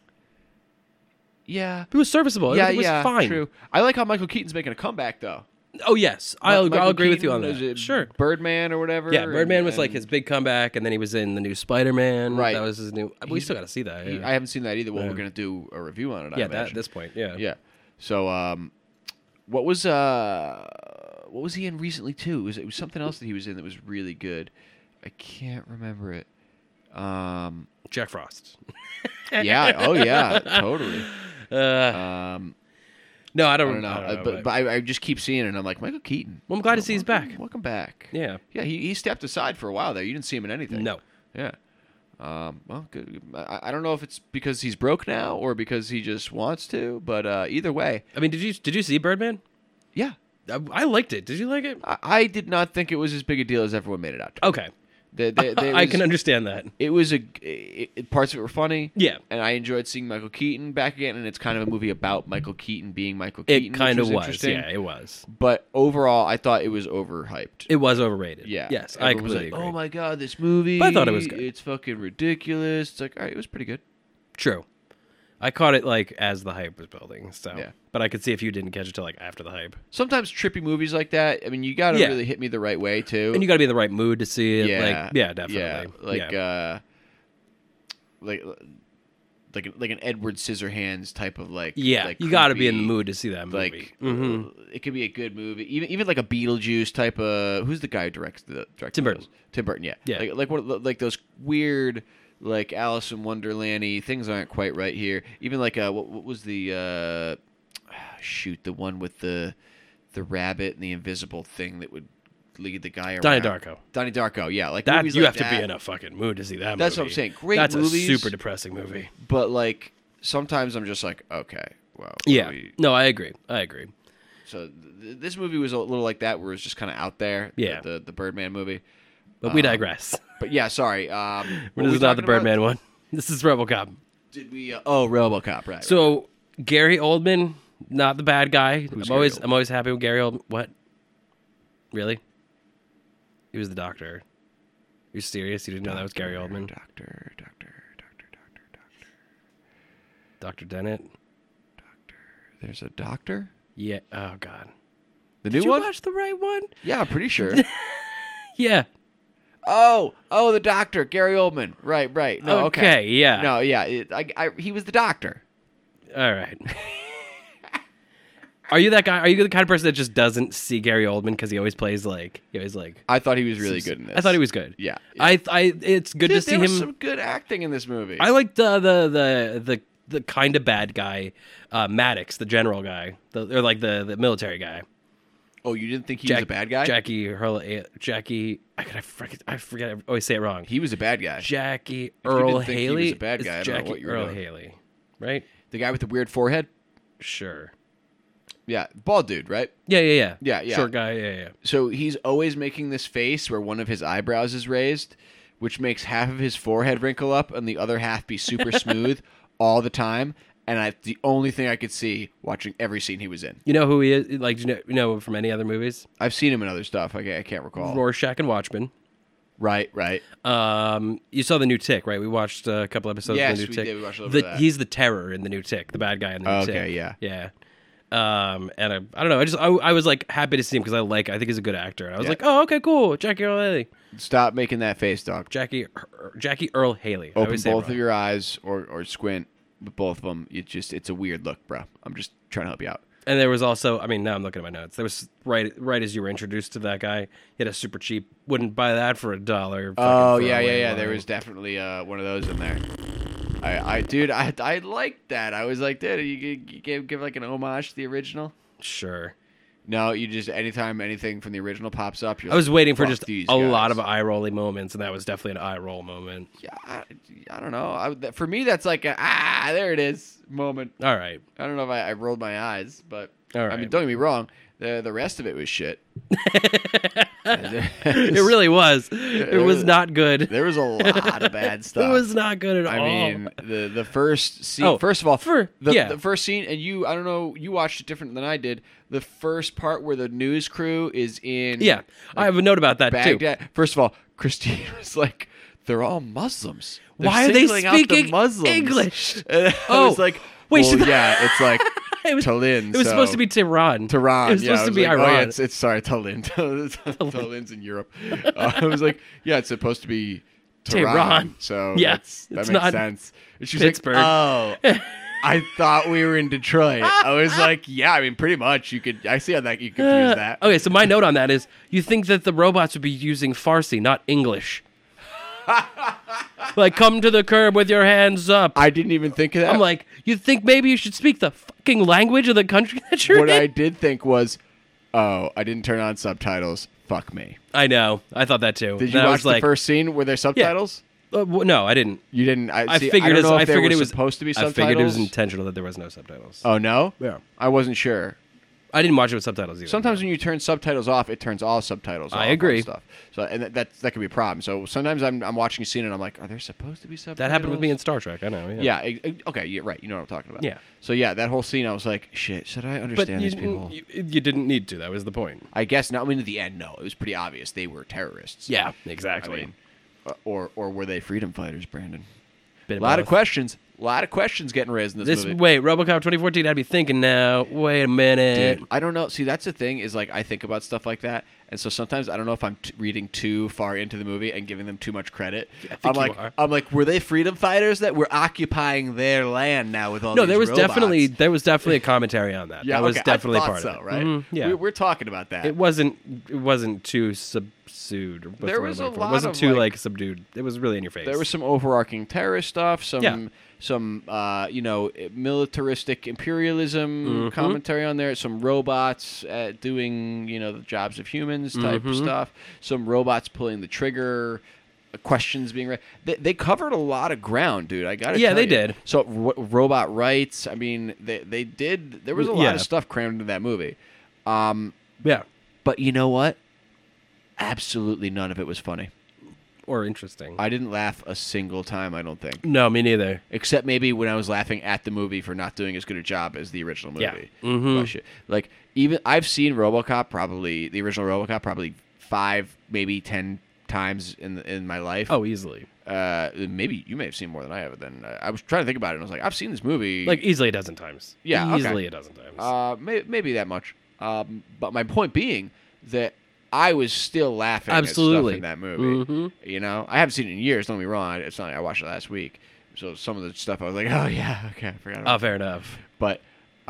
yeah. It was serviceable. Yeah, Everything was fine. True. I like how Michael Keaton's making a comeback though. Oh yes, I'll Michael agree with you on Keaton, that. is it Sure. Birdman or whatever. Yeah, Birdman was like and- his big comeback, and then he was in the new Spider-Man. Right. That was his new. We still got to see that. Yeah. I haven't seen that either. Well, we're gonna do a review on it. I yeah, that at imagine. this point. Yeah. Yeah. So, what was he in recently too? It was something else that he was in that was really good. I can't remember it. Jack Frost. Yeah. Oh yeah. Totally. No, I I don't don't know. know, But I just keep seeing it, and I'm like, Michael Keaton. Well, I'm glad to see he's back. Welcome back. Yeah. Yeah. He stepped aside for a while there. You didn't see him in anything. No. Yeah. Well, good. I don't know if it's because he's broke now or because he just wants to, but either way, I mean, did you see Birdman? yeah. I liked it. Did you like it? I did not think it was as big a deal as everyone made it out to. Okay. I can understand that. It was parts of it were funny. Yeah. And I enjoyed seeing Michael Keaton back again, and it's kind of a movie about Michael Keaton being Michael Keaton. It kind of which was. interesting. Yeah, it was. But overall, I thought it was overhyped. It was overrated. Yeah. Yes, I Everyone was completely like, agree. oh my god, this movie. But I thought it was good. It's fucking ridiculous. It's like, all right, it was pretty good. True. I caught it like as the hype was building. So, Yeah. But I could see if you didn't catch it till like after the hype. Sometimes trippy movies like that. I mean, you got to Yeah. really hit me the right way too. And you got to be in the right mood to see it. Yeah. Like, yeah, definitely. Yeah. Like yeah. like an Edward Scissorhands type of like. Yeah, like you got to be in the creepy, mood to see that movie. Like it could be a good movie, even like a Beetlejuice type of. Who's the guy who directs Tim Burton. those? Tim Burton, yeah, Yeah. like those weird like Alice in Wonderland-y things aren't quite right here. Even like what was the the one with the rabbit and the invisible thing that would lead the guy around. Donnie Darko. Donnie Darko, yeah, like That movies you like have to be that. in a fucking mood to see that movie. That's what I'm saying. Great That's movies. a super depressing movie. But like sometimes I'm just like, okay, well, Yeah. No, I agree. So this movie was a little like that, where it was just kind of out there. Yeah. The Birdman movie. But we digress. But yeah, sorry. What This were is we not the talking about? Birdman one. This is RoboCop. Did we? RoboCop, right? So Gary Oldman, not the bad guy. Who's I'm Gary always happy with Gary Oldman. What? Really? He was the doctor. You're serious? You didn't know that was Gary Oldman? Doctor. Dr. Dennett? There's a doctor. Yeah. Oh God. The Did new you one? watch the right one? Yeah, I'm pretty sure. Yeah. oh, the doctor, Gary Oldman. Right. No, okay. Yeah. No, yeah. He was the doctor. All right. Are you that guy? Are you the kind of person that just doesn't see Gary Oldman because he always plays like I thought he was really good in this. I thought he was good. Yeah. It's good to see there was him. some good acting in this movie. I liked the kind of bad guy, Maddox, the general guy, or like the military guy. Oh, you didn't think he was a bad guy? Jackie. I forget. I always say it wrong. He was a bad guy. Jackie you Earl didn't think he Haley. was a bad guy, I It's don't know Jackie what you were Earl doing. Haley, right? The guy with the weird forehead? Sure. Yeah, bald dude, right? Yeah. Yeah. Short guy. Yeah. So he's always making this face where one of his eyebrows is raised, which makes half of his forehead wrinkle up and the other half be super smooth all the time. And the only thing I could see watching every scene he was in. You know who he is? Like, do you know from any other movies? I've seen him in other stuff. I can't recall. Rorschach and Watchmen. Right. You saw the new Tick, right? We watched a couple episodes Yes, of the new we Tick. did. We watched a little bit of that. He's the terror in the new Tick, the bad guy in the new Tick. Okay, yeah. Yeah. And I don't know. I was like happy to see him because I think he's a good actor. And I was Yeah. like, oh, okay, cool. Jackie Earl Haley. Stop making that face, dog. Jackie Earl Haley. I Open always say it both wrong. of your eyes or squint with both of them. It's a weird look, bro. I'm just trying to help you out. And there was also, now I'm looking at my notes. There was right as you were introduced to that guy, he had a super cheap. Wouldn't buy that for $1. Oh fucking yeah. throwaway line. There was definitely one of those in there. I liked that. I was like, dude, you give like an homage to the original. Sure. No, you just anytime anything from the original pops up, you're I was like, waiting for "Fuck just these a lot guys." of eye rolly moments, and that was definitely an eye roll moment. Yeah, I don't know. For me, that's like there it is moment. All right. I don't know if I rolled my eyes, but All I right. mean, don't get me wrong. The rest of it was shit. It really was. It was not good. There was a lot of bad stuff. It was not good at all. I mean, the first scene. Oh, first of all, yeah. the first scene, and I don't know, you watched it different than I did. The first part where the news crew is in. Yeah, I have a note about that too. Baghdad. First of all, Christine was like, "They're all Muslims. They're Why are they singling out the speaking Muslims." English? And I Oh, was like, wait, well, should yeah, it's like Tallinn. It was supposed to be Tehran. Tehran. It was supposed to be Iran. Oh, yeah, it's sorry, Tallinn. Tallinn's in Europe. I was like, yeah, it's supposed to be Tehran. So Yeah, that makes not sense. And she's Pittsburgh. like, oh, I thought we were in Detroit. I was like, yeah, I mean, pretty much. I see how that you confuse that. Okay, so my note on that is, you think that the robots would be using Farsi, not English. Like, come to the curb with your hands up. I didn't even think of that. I'm like, you think maybe you should speak the fucking language of the country that you're what in? I did think was, oh, I didn't turn on subtitles. Fuck me. I know. I thought that too. Did you And I watch was the first scene? Were there subtitles? No, I didn't. You didn't. I see, figured I don't know if there it was supposed to be I subtitles. figured it was intentional that there was no subtitles. Oh no? Yeah. I wasn't sure. I didn't watch it with subtitles either. Sometimes when you turn subtitles off, it turns all subtitles off. I agree. And stuff. So and that could be a problem. So sometimes I'm watching a scene and I'm like, are there supposed to be subtitles? That happened with me in Star Trek. I know. Yeah. Yeah. Okay. Yeah. Right. You know what I'm talking about. Yeah. So yeah, that whole scene, I was like, shit. Should I But understand these people? you didn't need to. That was the point. I guess not. I mean, at the end, no. It was pretty obvious they were terrorists. Yeah. I Exactly. mean, or were they freedom fighters, Brandon? Bit A lot of both. questions. A lot of questions getting raised in this movie. Wait, RoboCop 2014 had me thinking now. Wait a minute. Dude, I don't know. See, that's the thing is like I think about stuff like that, and so sometimes I don't know if I'm reading too far into the movie and giving them too much credit. think you are. I'm like, were they freedom fighters that were occupying their land now with all No, these there was robots? definitely a commentary on that. Yeah, that was okay, definitely I thought part so, of it. right? Mhm, yeah, we're talking about that. it wasn't too subsued. What's There the word was I'm a looking for? lot It wasn't of, too like- subdued. It was really in your face. There was some overarching terrorist stuff, Yeah. some militaristic imperialism commentary on there, some robots doing the jobs of humans type stuff, some robots pulling the trigger, questions being read. They covered a lot of ground, dude. I got to Yeah, tell they you. did. So robot rights. I mean, they did. There was a lot Yeah. of stuff crammed into that movie. yeah, But you know what? Absolutely none of it was funny. or interesting. I didn't laugh a single time, I don't think. No, me neither. Except maybe when I was laughing at the movie for not doing as good a job as the original movie. Yeah. Mhm. But shit. Like, even I've seen RoboCop the original RoboCop, probably 5, maybe 10 times in my life. Oh, easily. Maybe you may have seen more than I have. Then I was trying to think about it, and I was like, I've seen this movie. Like easily a dozen times. Yeah, okay. easily a dozen times. Maybe that much. But my point being that I was still laughing Absolutely. at stuff in that movie. Mhm. You know, I haven't seen it in years. Don't get me wrong. It's not like I watched it last week. So some of the stuff I was like, oh yeah, okay, I forgot about. Oh, fair enough. But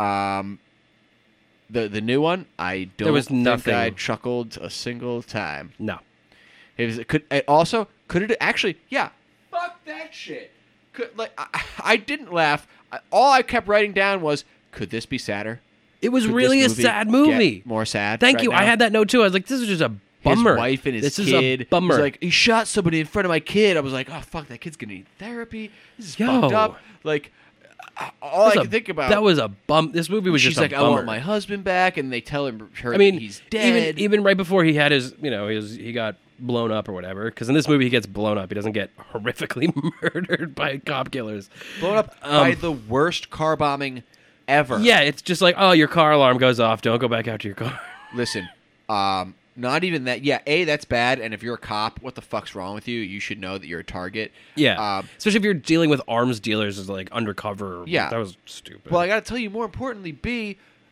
the new one, I don't There was think nothing. I chuckled a single time. No. Could it actually? Yeah. Fuck that shit. I didn't laugh. All I kept writing down was, could this be sadder? It was Could really a this sad get movie. more sad. Thank right you. now? I had that note too. I was like, this is just a bummer. His wife and his this kid. is a bummer. He's like, he shot somebody in front of my kid. I was like, oh fuck, that kid's gonna need therapy. This is Yo. fucked up. Like, all I could think about. That was a bum. This movie was She's just like, a I bummer. want my husband back, and they tell her I mean, that he's dead. Even right before he had his, he got blown up or whatever. Because in this movie, he gets blown up. He doesn't get horrifically murdered by cop killers. blown up by the worst car bombing ever. Yeah, it's just like, oh, your car alarm goes off. Don't go back out to your car. Listen, not even that. Yeah, that's bad. And if you're a cop, what the fuck's wrong with you? You should know that you're a target. Yeah, especially if you're dealing with arms dealers as like undercover. Yeah. that was stupid. Well, I got to tell you, more importantly, B,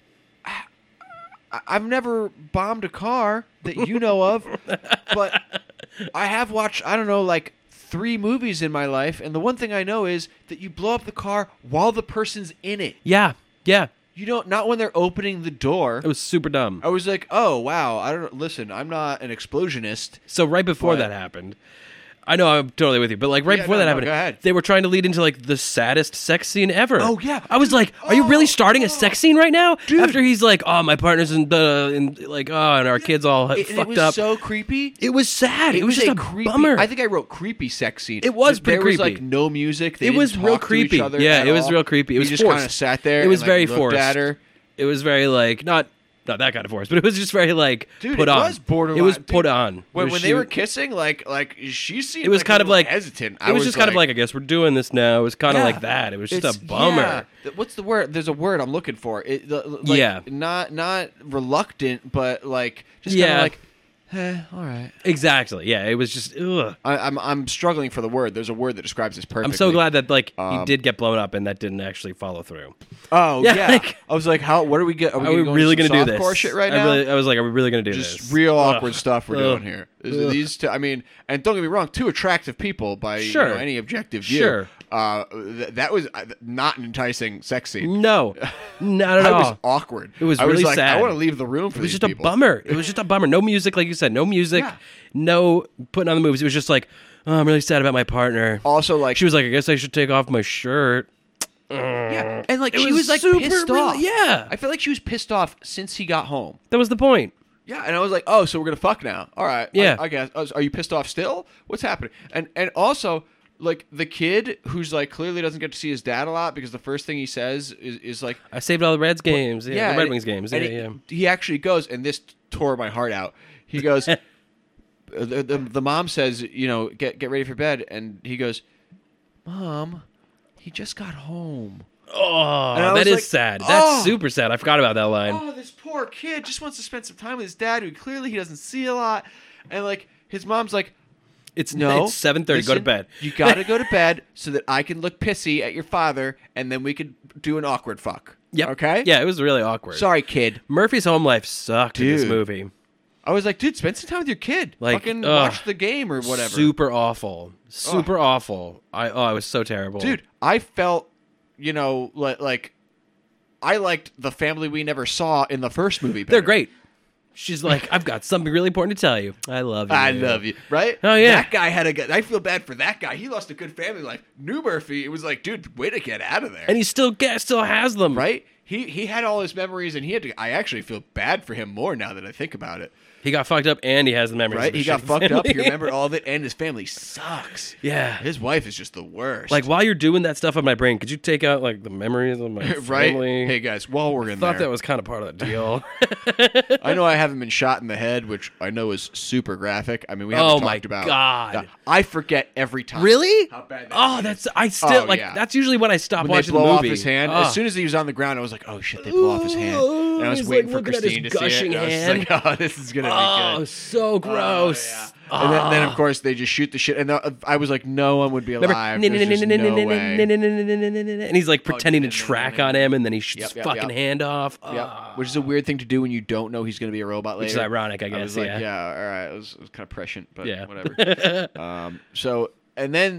I've never bombed a car that you know of, but I have watched, I don't know, like 3 movies in my life, and the one thing I know is that you blow up the car while the person's in it. yeah. You don't, not when they're opening the door. It was super dumb. I was like, oh, wow, I don't, listen, I'm not an explosionist. So right before But- that happened, I know I'm totally with you, but like right Yeah, before no, that no, happened, go ahead. they were trying to lead into like the saddest sex scene ever. Oh, yeah. I was like, are you really starting a sex scene right now? Dude. After he's like, oh, my partner's and our kids all It fucked was up. so creepy. It was sad. It was just a creepy bummer. I think I wrote creepy sex scene. It was pretty There was creepy. like no music. They It didn't was real talk to creepy. each other Yeah, at it was all. real creepy. It was We just kind of forced. sat there. It was and, very looked forced. At her. It was very like not that kind of force, but it was just very like Dude, put it on. was borderline. It was Dude, put on. When She- they were kissing, like she seemed. It was like kind a of little like hesitant. It was just kind of like, I guess we're doing this now. It was kind of like that. It was just a bummer. Yeah. What's the word? There's a word I'm looking for. Like, Yeah. Not reluctant, but like just Yeah. kind of like. All right. Exactly. Yeah, it was just. Ugh. I'm struggling for the word. There's a word that describes this perfectly. I'm so glad that he did get blown up and that didn't actually follow through. Oh yeah. Like, I was like, how? What are we get? Are we really going to do this? Shit right now? I was like, are we really going to do Just this? real awkward stuff we're doing here. These two, I mean, and don't get me wrong, two attractive people by any objective view. Sure. That was not an enticing sex scene. No, not at all. I was awkward. It was I really was like, sad. I want to leave the room for It was these just people. a bummer. It was just a bummer. No music, like you said. No music. Yeah. No putting on the movies. It was just like, oh, I'm really sad about my partner. Also, like She was like, I guess I should take off my shirt. yeah, and like It she was like super pissed really- off. yeah. I feel like she was pissed off since he got home. That was the point. Yeah, and I was like, oh, so we're gonna fuck now? All right. Yeah. I guess. Are you pissed off still? What's happening? And also, like the kid who's like clearly doesn't get to see his dad a lot because the first thing he says is like, I saved all the Reds games. The Red and Wings games. Yeah, and yeah. He actually goes, and this tore my heart out. He goes, the mom says, get ready for bed, and he goes, Mom, he just got home. Oh, And I that was is like, sad. oh. That's super sad. I forgot about that line. Oh, this poor kid just wants to spend some time with his dad, who clearly he doesn't see a lot, and like his mom's like, It's no, 7:30. Go to listen, bed. You got to go to bed so that I can look pissy at your father, and then we could do an awkward fuck. Yep. Okay. Yeah, it was really awkward. Sorry, kid. Murphy's home life sucked in this Dude. movie. I was like, dude, spend some time with your kid. Like, fucking ugh. watch the game or whatever. Super awful. Super awful. I was so terrible. Dude, I felt, like I liked the family we never saw in the first movie better. They're great. She's like, I've got something really important to tell you. I love you. I love you, right? Oh, yeah. That guy had I feel bad for that guy. He lost a good family life. New Murphy, it was like, dude, way to get out of there. And he still has them. right? He had all his memories, and he had to. I actually feel bad for him more now that I think about it. He got fucked up and he has the memories. Right? Of He his got shitty fucked up. He family. remembered all of it, and his family sucks. Yeah. His wife is just the worst. Like, while you're doing that stuff on my brain, could you take out, like, the memories of my right? family? Hey guys, while we're in I thought there, that was kind of part of the deal. I know I haven't been shot in the head, which I know is super graphic. I mean, we haven't Oh, talked my about. God. I forget every time. Really? How bad that Oh, is. that's I still Oh, like. yeah. That's usually when I stop When they watching blow the off movie. his hand, Oh. as soon as he was on the ground, I was like, "Oh shit!" They blow off his hand, and I was He's, waiting like, for looking at his Christine to see it. gushing And I was just hand. like, "Oh, this is gonna be Oh, good." so gross. Yeah. And then, of course, they just shoot the shit. And I was like, no one would be alive. There's just no way. And he's like pretending to no, no, no, track no, on no. him, and then he shoots his Yep, fucking yep. hand off. Yeah, which is a weird thing to do when you don't know he's going to be a robot later. Which is ironic, I I guess. was like, Yeah. all right. It was kind of prescient, but Yeah. whatever. So, and then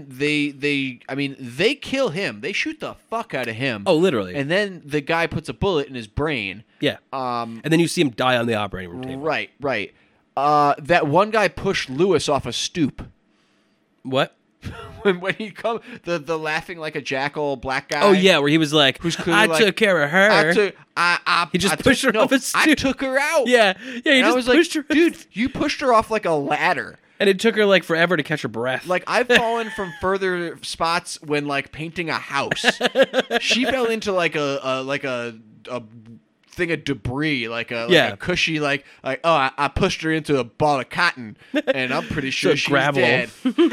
they kill him. They shoot the fuck out of him. Oh, literally. And then the guy puts a bullet in his brain. Yeah. And then you see him die on the operating room table. Right. That one guy pushed Lewis off a stoop. What? when he come the laughing like a jackal black guy. Oh yeah, where he was like, Who's clearly I like, took care of her. He just pushed her off a stoop. I took her out. Yeah. He And I just was pushed like, her. dude, you pushed her off like a ladder. And it took her like forever to catch her breath. Like I've fallen from further spots when like painting a house. She fell into like a thing of debris, like a cushy like I pushed her into a ball of cotton, and I'm pretty sure she's gravel. dead.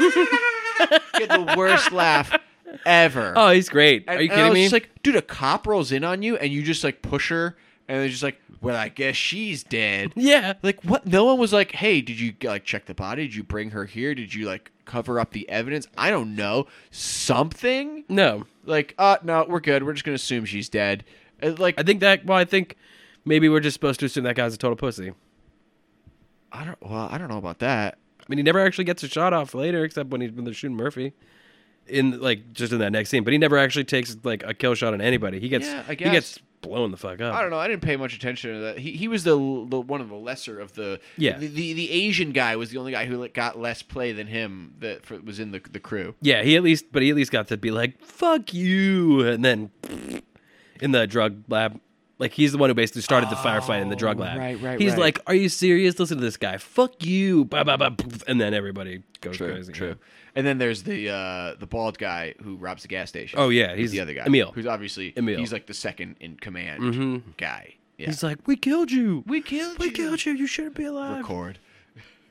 Get the worst laugh ever. Oh, he's great. And, Are you and I kidding was me? just like, dude, a cop rolls in on you and you just like push her, and they're just like, well, I guess she's dead. Yeah. Like what? No one was like, hey, did you like check the body? Did you bring her here? Did you like cover up the evidence? I don't know. Something? No. Like, no, we're good. We're just gonna assume she's dead. Like, I think maybe we're just supposed to assume that guy's a total pussy. I don't know about that. I mean, he never actually gets a shot off later, except when they're shooting Murphy, in like just in that next scene. But he never actually takes like a kill shot on anybody. He gets I he guess. gets blown the fuck up. I don't know. I didn't pay much attention to that. He was the one of the lesser of the. Yeah. The Asian guy was the only guy who got less play than him was in the crew. Yeah, he at least got to be like fuck you, and then in the drug lab. Like, he's the one who basically started the firefight in the drug lab. Right. He's like, are you serious? Listen to this guy. Fuck you. Bah, bah, bah, poof. And then everybody goes crazy. True. And then there's the bald guy who robs the gas station. Oh, yeah. He's the other guy. Emil. Who's obviously, Emil. he's like the second in command guy. Yeah. He's like, we killed you. We killed you. You shouldn't be alive. Record.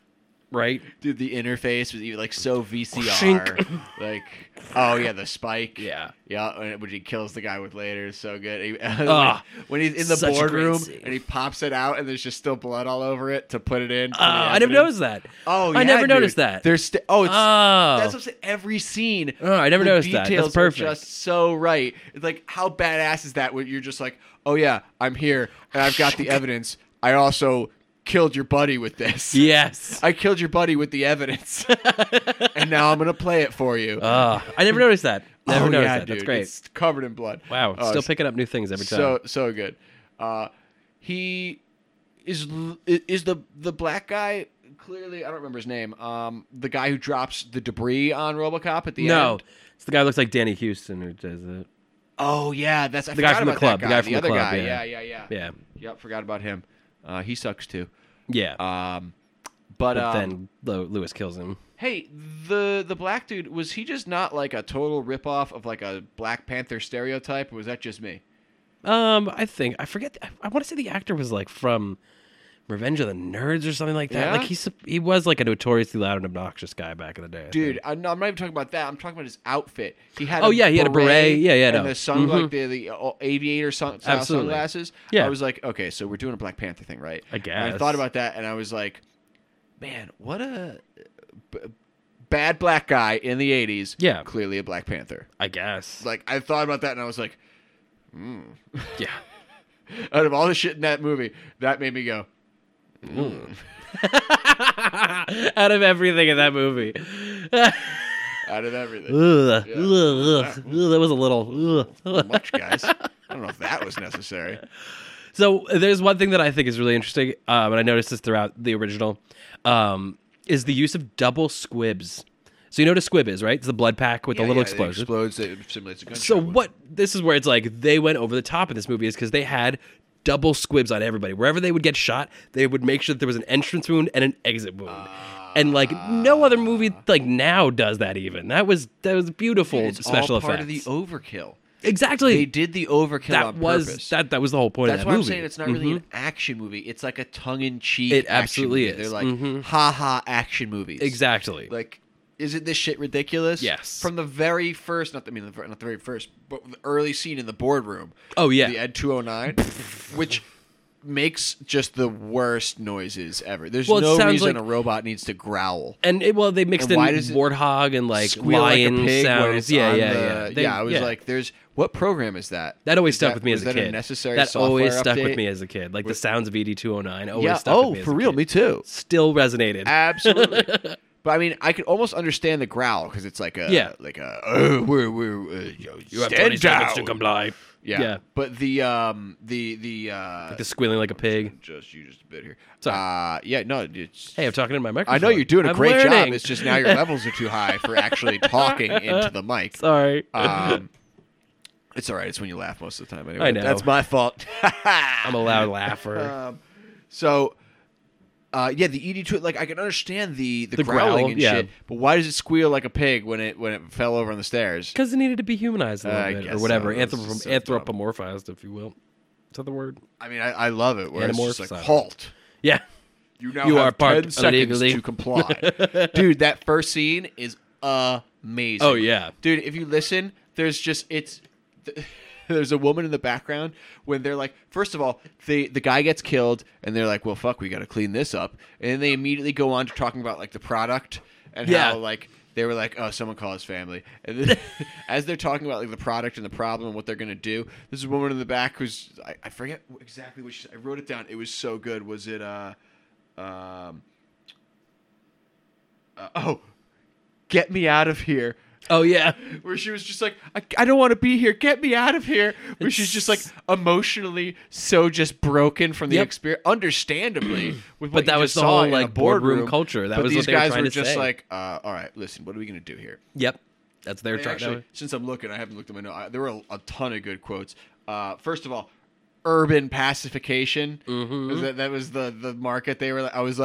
right? Dude, the interface was even like so VCR. Shink. Like, oh yeah, the spike. Yeah. Yeah, when he kills the guy with later, is so good. When he's in the such a great boardroom scene. and he pops it out and there's just still blood all over it to put it in. for the I never evidence. noticed that. Oh, yeah, I never dude. noticed that. There's it's that's what Oh. I'm saying. Every scene. Oh, I never the noticed that. That's details perfect. Are just so right. It's like, how badass is that when you're just like, oh yeah, I'm here and I've got the evidence. I also killed your buddy with this. Yes. I killed your buddy with the evidence, and now I'm gonna play it for you. I never noticed that. Never noticed that. Dude, That's great. It's covered in blood. Wow. Oh, Still it's picking up new things every time. so good. He is the black guy. Clearly, I don't remember his name. The guy who drops the debris on RoboCop at the end. It's the guy who looks like Danny Houston who does it. Oh yeah, that's The guy from the club. That The guy. guy from the other club, guy. yeah. Yeah. Yeah. Yep, forgot about him. He sucks too. Yeah. But then Lewis kills him. hey, the black dude, was he just not like a total ripoff of like a Black Panther stereotype, or was that just me? I forget. I want to say the actor was like from Revenge of the Nerds or something like that. Yeah? Like he was like a notoriously loud and obnoxious guy back in the day. I Dude, think. I'm not even talking about that. I'm talking about his outfit. He had he had a beret. Yeah, and no. the sun, like the aviator style Absolutely. sunglasses. Yeah. I was like, okay, so we're doing a Black Panther thing, right? I guess. And I thought about that, and I was like, man, what a bad black guy in the 80s. Yeah. Clearly a Black Panther. I guess. Like, I thought about that, and I was like, Yeah. out of all the shit in that movie, that made me go, Out of everything in that movie. out of everything. Ugh, Yeah. that was a little. Not much, guys. I don't know if that was necessary. So there's one thing that I think is really interesting, and I noticed this throughout the original, is the use of double squibs. So you know what a squib is, right? It's the blood pack with the little explosion. It explodes. It simulates a gunshot. So wound. this is where it's like they went over the top in this movie, is because they had double squibs on everybody. Wherever they would get shot, they would make sure that there was an entrance wound and an exit wound. And like no other movie like now does that even. That was beautiful It's special all part effects. of the overkill. Exactly. They did the overkill on purpose. That was the whole point That's of that why I'm movie. saying it's not really an action movie. It's like a tongue-in-cheek. It action absolutely movie. is. They're like ha-ha action movies. Exactly. Like, isn't this shit ridiculous? Yes. From the very first, not the very first, but the early scene in the boardroom. Oh, yeah. The Ed 209, which makes just the worst noises ever. There's Well, it no sounds reason like- a robot needs to growl. And they mixed And in why does it warthog and like Squeal lion like a pig when sounds. it's Yeah, on yeah, the- yeah. I was like, "There's what program is that?" that always Is stuck that- with me as was a that kid. A necessary that software always stuck with update? me as a kid. Like the sounds of ED209 always Yeah. stuck with me as for a real. kid. Me too. Still resonated. Absolutely. But I mean, I could almost understand the growl because it's like a You have 20 stand seconds to down. comply. Yeah. Yeah. But the Like the squealing like a pig. just a bit here. Sorry. Yeah, no, it's. Hey, I'm talking in my microphone. I know you're doing a I'm great job. learning. It's just now your levels are too high for actually talking into the mic. Sorry. It's all right. It's when you laugh most of the time. Anyway, I know. That's my fault. I'm a loud laugher. So, the ED2, like I can understand the The growling growl, and yeah. shit, but why does it squeal like a pig when it fell over on the stairs? Because it needed to be humanized a I little bit, or guess whatever. so. It's so Anthropomorphized, if you will. Is that the word? I mean, I love it. Where it's just like, Anamorphized. halt. Yeah. You now You have are parked 10 seconds illegally. to comply. Dude, that first scene is amazing. Oh, yeah. Dude, if you listen, there's just, there's a woman in the background when they're like, first of all, the guy gets killed and they're like, well, fuck, we got to clean this up. And then they immediately go on to talking about like the product and Yeah. how like they were like, oh, someone call his family. And then as they're talking about like the product and the problem and what they're going to do, there's a woman in the back who's, I forget exactly what she said. I wrote it down. It was so good. Was it, get me out of here. Oh, yeah. Where she was just like, I don't want to be here. Get me out of here. Where she's just like emotionally so just broken from the Yep. experience, understandably. With But what that you was just the saw whole, in a like, boardroom boardroom culture. That But was these what they were guys trying were to just say. like, all right, listen, what are we going to do here? Yep. That's their And try. actually, since I'm looking, I haven't looked at my notes. There were a ton of good quotes. First of all, urban pacification. Mm-hmm. That was the market they were. I was like,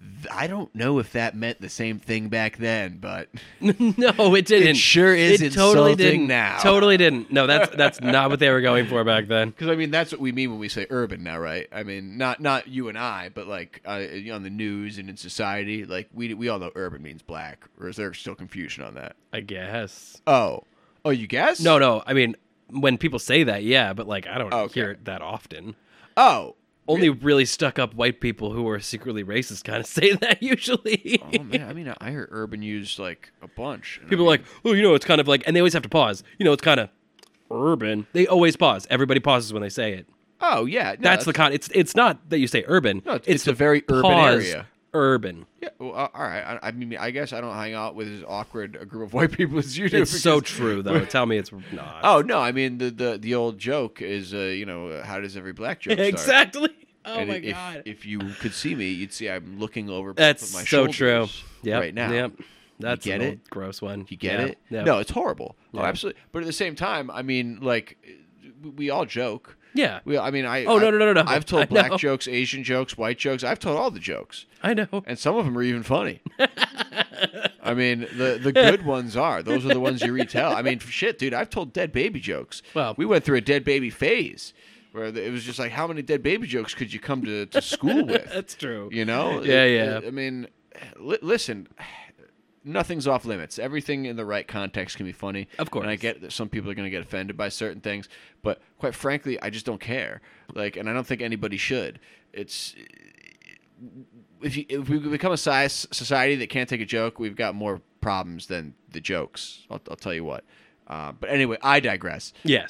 I don't know if that meant the same thing back then, but No, it didn't. it sure is It totally insulting didn't. now. Totally didn't. No, that's not what they were going for back then. Because I mean, that's what we mean when we say urban now, right? I mean, not you and I, but like on the news and in society, like we all know urban means black, or is there still confusion on that? I guess. Oh, you guess? No. I mean, when people say that, yeah, but like I don't Okay. hear it that often. Oh, Only really stuck up white people who are secretly racist kind of say that usually. oh man. I mean, I heard urban used like a bunch. And People are like, oh, it's kind of like, and they always have to pause. It's kind of urban. They always pause. Everybody pauses when they say it. oh yeah, no, That's the con. It's not that you say urban. No, it's a the very urban pause area. Urban. Yeah, well, all right. I mean, I guess I don't hang out with as awkward a group of white people as you do. It's so because- true though. Tell me it's not. Oh no, I mean the old joke is how does every black joke start? Exactly. Oh And my if, god. If you could see me, you'd see I'm looking over That's my so shoulders true. Yep. right now. Yep. That's get an old it? gross one. You get it? Yep. No, it's horrible. Oh, Yeah. absolutely. But at the same time, I mean, like, we all joke. Yeah. Oh no. I've told I black know. jokes, Asian jokes, white jokes. I've told all the jokes, I know. and some of them are even funny. I mean, the good ones are. Those are the ones you retell. I mean, shit, dude. I've told dead baby jokes. Well- we went through a dead baby phase where it was just like, how many dead baby jokes could you come to school with? That's true. You know? Yeah. I mean, listen, nothing's off limits. Everything in the right context can be funny. Of course. And I get that some people are going to get offended by certain things, but quite frankly, I just don't care. Like, and I don't think anybody should. It's if we become a society that can't take a joke, we've got more problems than the jokes. I'll tell you what. But anyway, I digress. Yes.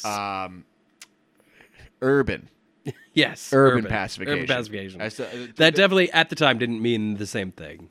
Urban. Yes. Urban pacification. Urban pacification. I still- That definitely at the time didn't mean the same thing.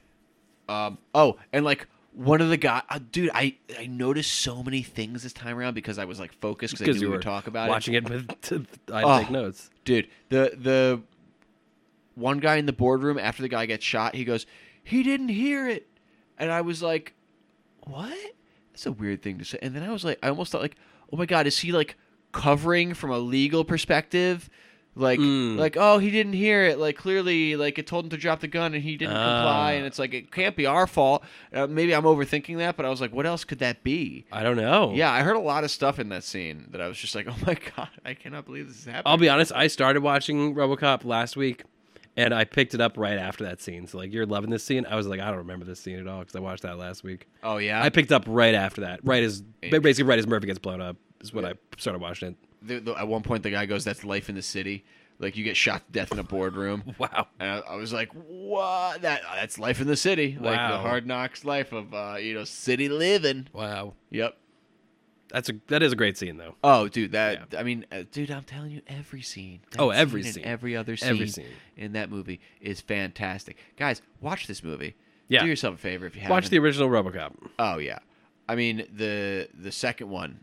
And like one of the guys, dude, I noticed so many things this time around because I was like focused because I knew you we were would talk about watching it. it with I had to take notes. Dude, the one guy in the boardroom after the guy gets shot, he goes, he didn't hear it, and I was like, what? That's a weird thing to say. And then I was like, I almost thought like, oh my god, is he like covering from a legal perspective? Like, oh, he didn't hear it. Like, clearly, like, it told him to drop the gun and he didn't comply. And it's like, it can't be our fault. Maybe I'm overthinking that, but I was like, what else could that be? I don't know. Yeah, I heard a lot of stuff in that scene that I was just like, oh my god, I cannot believe this is happening. I'll be honest, I started watching RoboCop last week, and I picked it up right after that scene. So, like, you're loving this scene? I was like, I don't remember this scene at all because I watched that last week. Oh, yeah? I picked up right after that. Basically right as Murphy gets blown up is when I started watching it. At one point, the guy goes, that's life in the city. Like, you get shot to death in a boardroom. Wow. And I was like, what? That's life in the city. Like, the Wow. hard knocks life of, city living. Wow. Yep. That is a great scene, though. Oh, dude, I mean, dude, I'm telling you, every scene. Every and scene. every other scene, Every scene. in that movie is fantastic. Guys, watch this movie. Yeah. Do yourself a favor if you haven't. Watch the original RoboCop. Oh yeah, I mean the second one.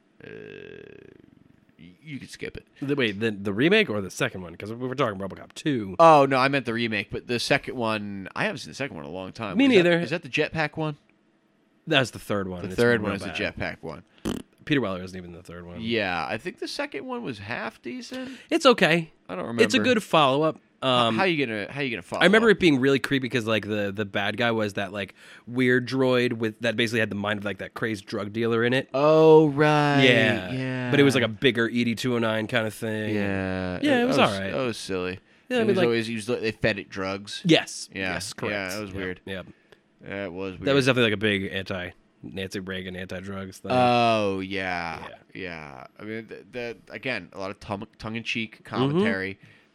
You could skip it. Wait, the remake or the second one? Because we were talking RoboCop 2. Oh no, I meant the remake. But the second one, I haven't seen the second one in a long time. Me neither. Is that the jetpack one? That's the third one. The and third it's one real is the bad. jetpack one. Peter Weller isn't even the third one. Yeah, I think the second one was half decent. It's okay. I don't remember. It's a good follow-up. how you gonna follow? I remember up? it being really creepy because like the bad guy was that like weird droid with that basically had the mind of like that crazed drug dealer in it. Oh right. Yeah. But it was like a bigger ED-209 kind of thing. Yeah. Yeah, it was that alright. That was silly. Yeah, I It mean, was like- always they fed it drugs. Yes. Yeah. Yes, correct. Yeah, that was Yep, weird. Yep. That was weird. That was definitely like a big Nancy Reagan anti-drugs thing. Oh yeah. I mean, the again, a lot of tongue in cheek commentary.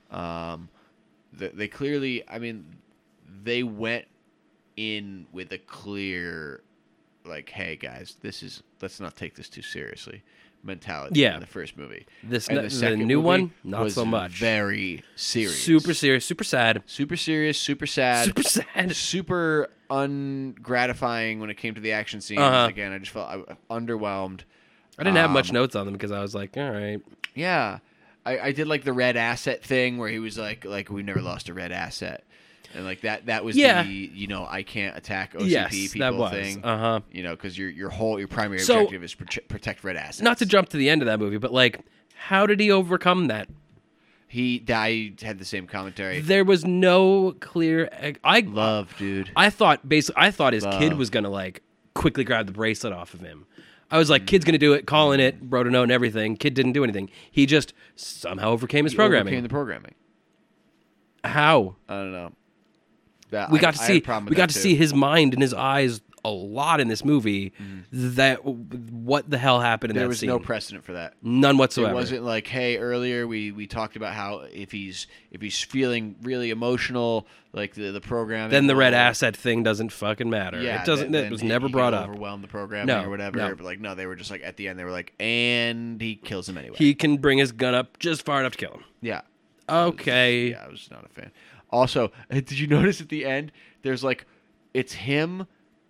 They clearly, I mean, they went in with a clear, like, hey guys, let's not take this too seriously mentality. Yeah. In the first movie, This And the second new movie one, not was so much. Very serious. Super serious, super sad. Super serious, super sad. Super sad. Super ungratifying when it came to the action scenes. Uh-huh. Again, I just felt underwhelmed. I didn't have much notes on them because I was like, all right. Yeah, I did like the red asset thing where he was like we never lost a red asset, and like that was Yeah. the I can't attack OCP Yes, people that was. thing. Uh-huh. Because your primary So- objective is protect red assets. Not to jump to the end of that movie, but like, how did he overcome that? I had the same commentary. There was no clear. Love, dude. I thought his kid was gonna like quickly grab the bracelet off of him. I was like, kid's gonna do it, calling it, wrote a note and everything. Kid didn't do anything. He just somehow overcame his programming. Overcame the programming. How? I don't know. We got to see his mind and his eyes a lot in this movie. That what the hell happened in that scene? There was no precedent for that. None whatsoever. It wasn't like, hey, earlier we talked about how if he's feeling really emotional, like the program, then the red asset thing doesn't fucking matter. Yeah, it doesn't. It was never brought up. Overwhelm the programming or whatever. No. But like, no, they were just like at the end. They were like, and he kills him anyway. He can bring his gun up just far enough to kill him. Yeah. Okay. I was not a fan. Also, did you notice at the end? There's like, it's him,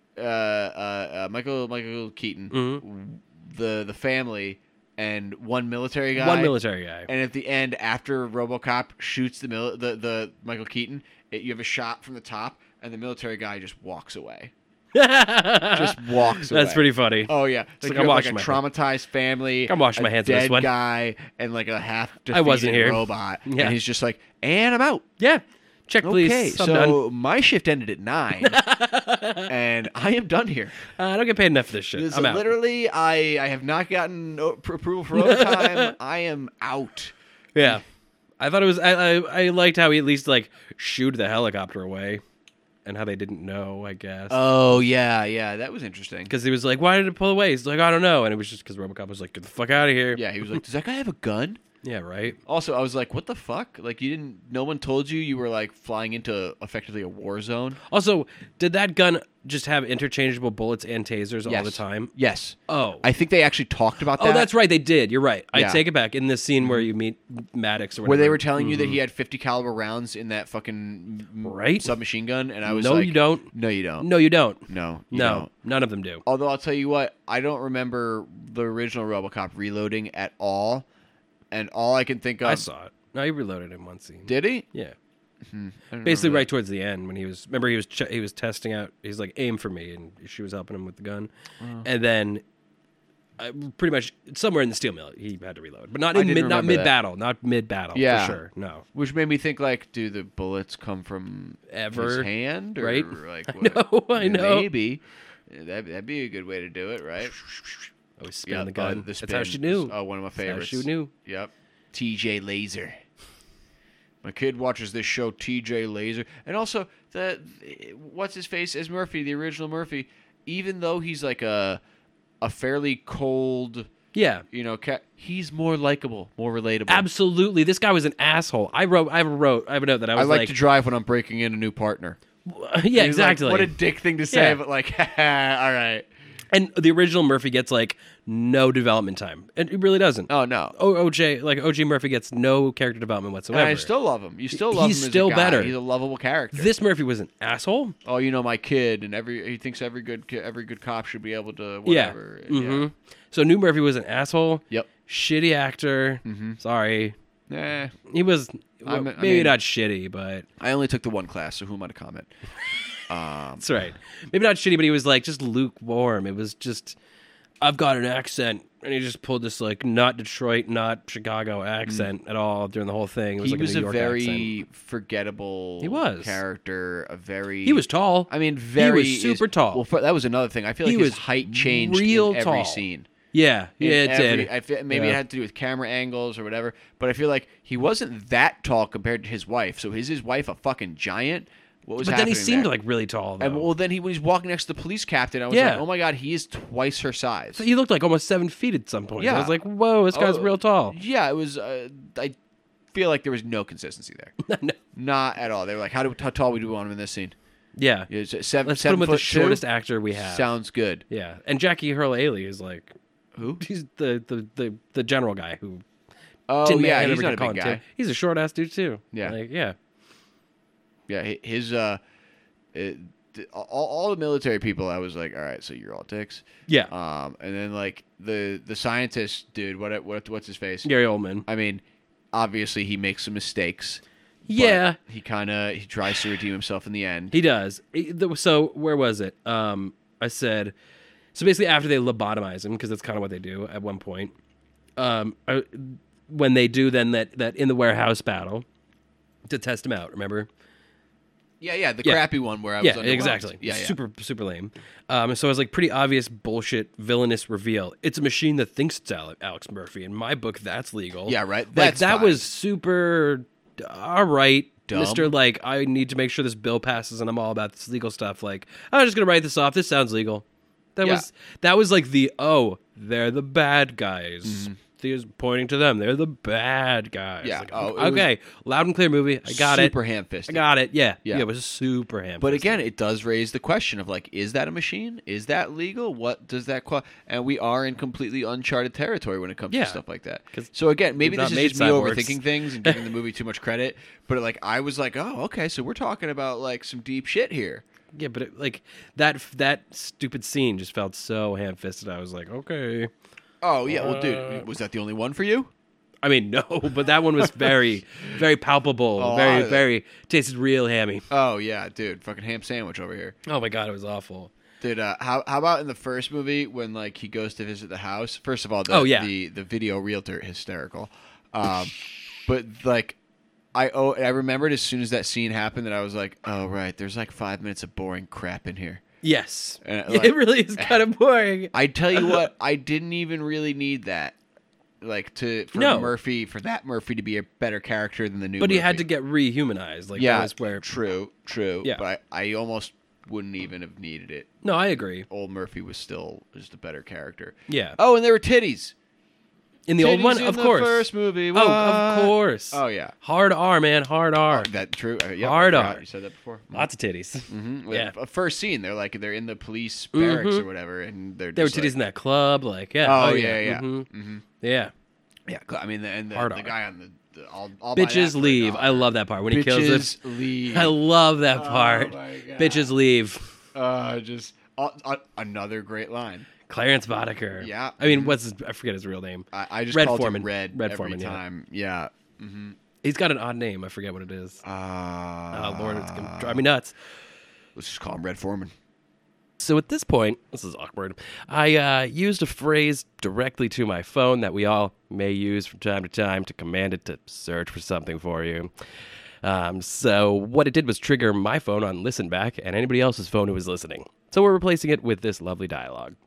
Michael Keaton, the family, and one military guy. And at the end, after RoboCop shoots the Michael Keaton, you have a shot from the top, and the military guy just walks away. Just walks away. That's pretty funny. Oh yeah, It's like I'm watching a traumatized family. I'm washing my hands on this dead one. guy and like a half I wasn't here. robot. Yeah. And he's just like, and I'm out. Yeah. Check, please. Okay, I'm so done. my shift ended at 9, and I am done here. I don't get paid enough for this shit. I'm out. Literally, I have not gotten approval for overtime. I am out. Yeah. I thought it was. I liked how he at least like shooed the helicopter away, and how they didn't know. I guess. Oh yeah, that was interesting. Because he was like, "Why did it pull away?" He's like, "I don't know," and it was just because RoboCop was like, "Get the fuck out of here." Yeah, he was like, "Does that guy have a gun?" Yeah, right. Also, I was like, "What the fuck? Like, no one told you were like flying into effectively a war zone." Also, did that gun just have interchangeable bullets and tasers all the time? Yes. Oh, I think they actually talked about that. Oh, that's right. They did. You're right. I Yeah. take it back. In this scene where you meet Maddox or whatever. Where they were telling you that he had 50 caliber rounds in that fucking Right? submachine gun, and I was No, like, you don't. No, you don't. No, you don't. No, you No, don't. none of them do. Although I'll tell you what, I don't remember the original RoboCop reloading at all, and all I can think of. I saw it. No, he reloaded in one scene. Did he? Yeah. I don't Basically, remember right towards the end when he was. Remember, he was testing out. He's like, aim for me, and she was helping him with the gun, and then. Pretty much somewhere in the steel mill, he had to reload, but not didn't mid remember battle, not mid battle. Yeah. For sure. No, Which made me think, like, do the bullets come from Ever. his hand? Or, Right? Like, I know. Maybe. That'd be a good way to do it, right? always spinning the gun. The That's how spin she knew. is, one of my That's how favorites. she knew. Yep. TJ Laser. My kid watches this show, TJ Laser. And also, what's his face as Murphy, the original Murphy, even though he's like a fairly cold, Yeah. he's more likable, more relatable. Absolutely. This guy was an asshole. I have a note that I I was like to drive when I'm breaking in a new partner. yeah, He's like, exactly. what a dick thing to say, Yeah. but like, all right. And the original Murphy gets like no development time. And it really doesn't. Oh, no. OG Murphy gets no character development whatsoever. And I still love him. You still love He's him as still a guy. better. He's a lovable character. This Murphy was an asshole. Oh, my kid, and he thinks every good cop should be able to whatever. Yeah. Mm-hmm. So New Murphy was an asshole. Yep. Shitty actor. Sorry. Nah. He was I maybe mean- not shitty, but I only took the one class, so who am I to comment? that's right. Maybe not shitty, but he was like just lukewarm. It was just, I've got an accent, and he just pulled this like not Detroit, not Chicago accent at all during the whole thing. It was He like was a a New York very accent. forgettable He was. character. He was tall. I mean, very. He was super tall. Well, that was another thing. I feel like He his was height changed real in every tall. scene. Yeah, In it every- did. I feel, maybe Yeah. it had to do with camera angles or whatever, but I feel like he wasn't that tall compared to his wife. So is his wife a fucking giant? What was But then he happening seemed there? like really tall. Though. And well, then when he's walking next to the police captain, I was Yeah. like, oh my god, he is twice her size. He looked like almost 7 feet at some point. Yeah. I was like, whoa, this guy's Oh, real tall. Yeah, it was. I feel like there was no consistency there. No. Not at all. They were like, how tall we do we want him in this scene? Yeah. Yeah, seven, Let's put him with the 7'2"? shortest actor we have. Sounds good. Yeah. And Jackie Earle Haley is like, Who? he's the general guy who. Oh Tin Man, yeah, I he's never not a did call big him guy. Tin. He's a short ass dude too. Yeah. Like, yeah. Yeah, his all the military people. I was like, all right, so you're all dicks. Yeah. And then like the scientist dude, what's his face? Gary Oldman. I mean, obviously he makes some mistakes. but Yeah. he tries to redeem himself in the end. He does. So where was it? I said, so basically after they lobotomize him, because that's kind of what they do at one point. when they do then that in the warehouse battle to test him out. Remember? Yeah, the crappy one where I was underwhelmed. Exactly. Yeah. Super lame. So it was like pretty obvious bullshit villainous reveal. It's a machine that thinks it's Alex Murphy. In my book, that's legal. Yeah, right. Like That's that fine. was super. All right, Dumb. Mister. Like I need to make sure this bill passes, and I'm all about this legal stuff. Like I'm just gonna write this off. This sounds legal. That was like they're the bad guys. Mm-hmm. There's pointing to them. They're the bad guys. Yeah. Like, Oh, it okay. Loud and clear movie. I got it. Super ham-fisted. I got it. Yeah. Yeah. It was super ham. But again, it does raise the question of like, is that a machine? Is that legal? What does that and we are in completely uncharted territory when it comes Yeah. to stuff like that. So again, maybe we've this not is just made me cyborgs. overthinking things and giving the movie too much credit. But like, I was like, oh, okay, so we're talking about like some deep shit here. Yeah, but like that stupid scene just felt so ham-fisted. I was like, okay. Oh yeah, well, dude, was that the only one for you? I mean, no, but that one was very, very palpable. Oh, very tasted real hammy. Oh yeah, dude, fucking ham sandwich over here. Oh my god, it was awful. Dude, how about in the first movie when like he goes to visit the house? First of all, the video realtor hysterical, but like I remembered as soon as that scene happened that I was like, oh right, there's like 5 minutes of boring crap in here. Yes, And, it really is kind of boring. I tell you what, I didn't even really need that. Like for Murphy to be a better character than the new. But he Murphy. had to get rehumanized. Like Yeah, that was where. true. Yeah. But I almost wouldn't even have needed it. No, I agree. Old Murphy was still just a better character. Yeah. Oh, and there were titties. In the old one, in of the course. First movie. Oh, What? of course. Oh yeah. Hard R, man. Hard R. That true. Yep, Hard I forgot R. You said that before. Lots of titties. Mm-hmm. Yeah. First scene, they're in the police barracks or whatever, and they're There were just titties in that club. Like, yeah. Oh yeah. Mhm. Mm-hmm. Yeah. Yeah. I mean, the Hard the R. guy on the I'll buy that Bitches for leave. $1. I love that part when he kills Bitches it. leave. I love that part. my God. Bitches leave. Just another great line. Clarence Boddicker. Yeah. I mean, I forget his real name. I just Red called Foreman. him Red every Foreman, yeah. time. Yeah. Mm-hmm. He's got an odd name. I forget what it is. Oh, Lord, it's going to drive me nuts. Let's just call him Red Foreman. So at this point, this is awkward, I used a phrase directly to my phone that we all may use from time to time to command it to search for something for you. So what it did was trigger my phone on listen back and anybody else's phone who was listening. So we're replacing it with this lovely dialogue.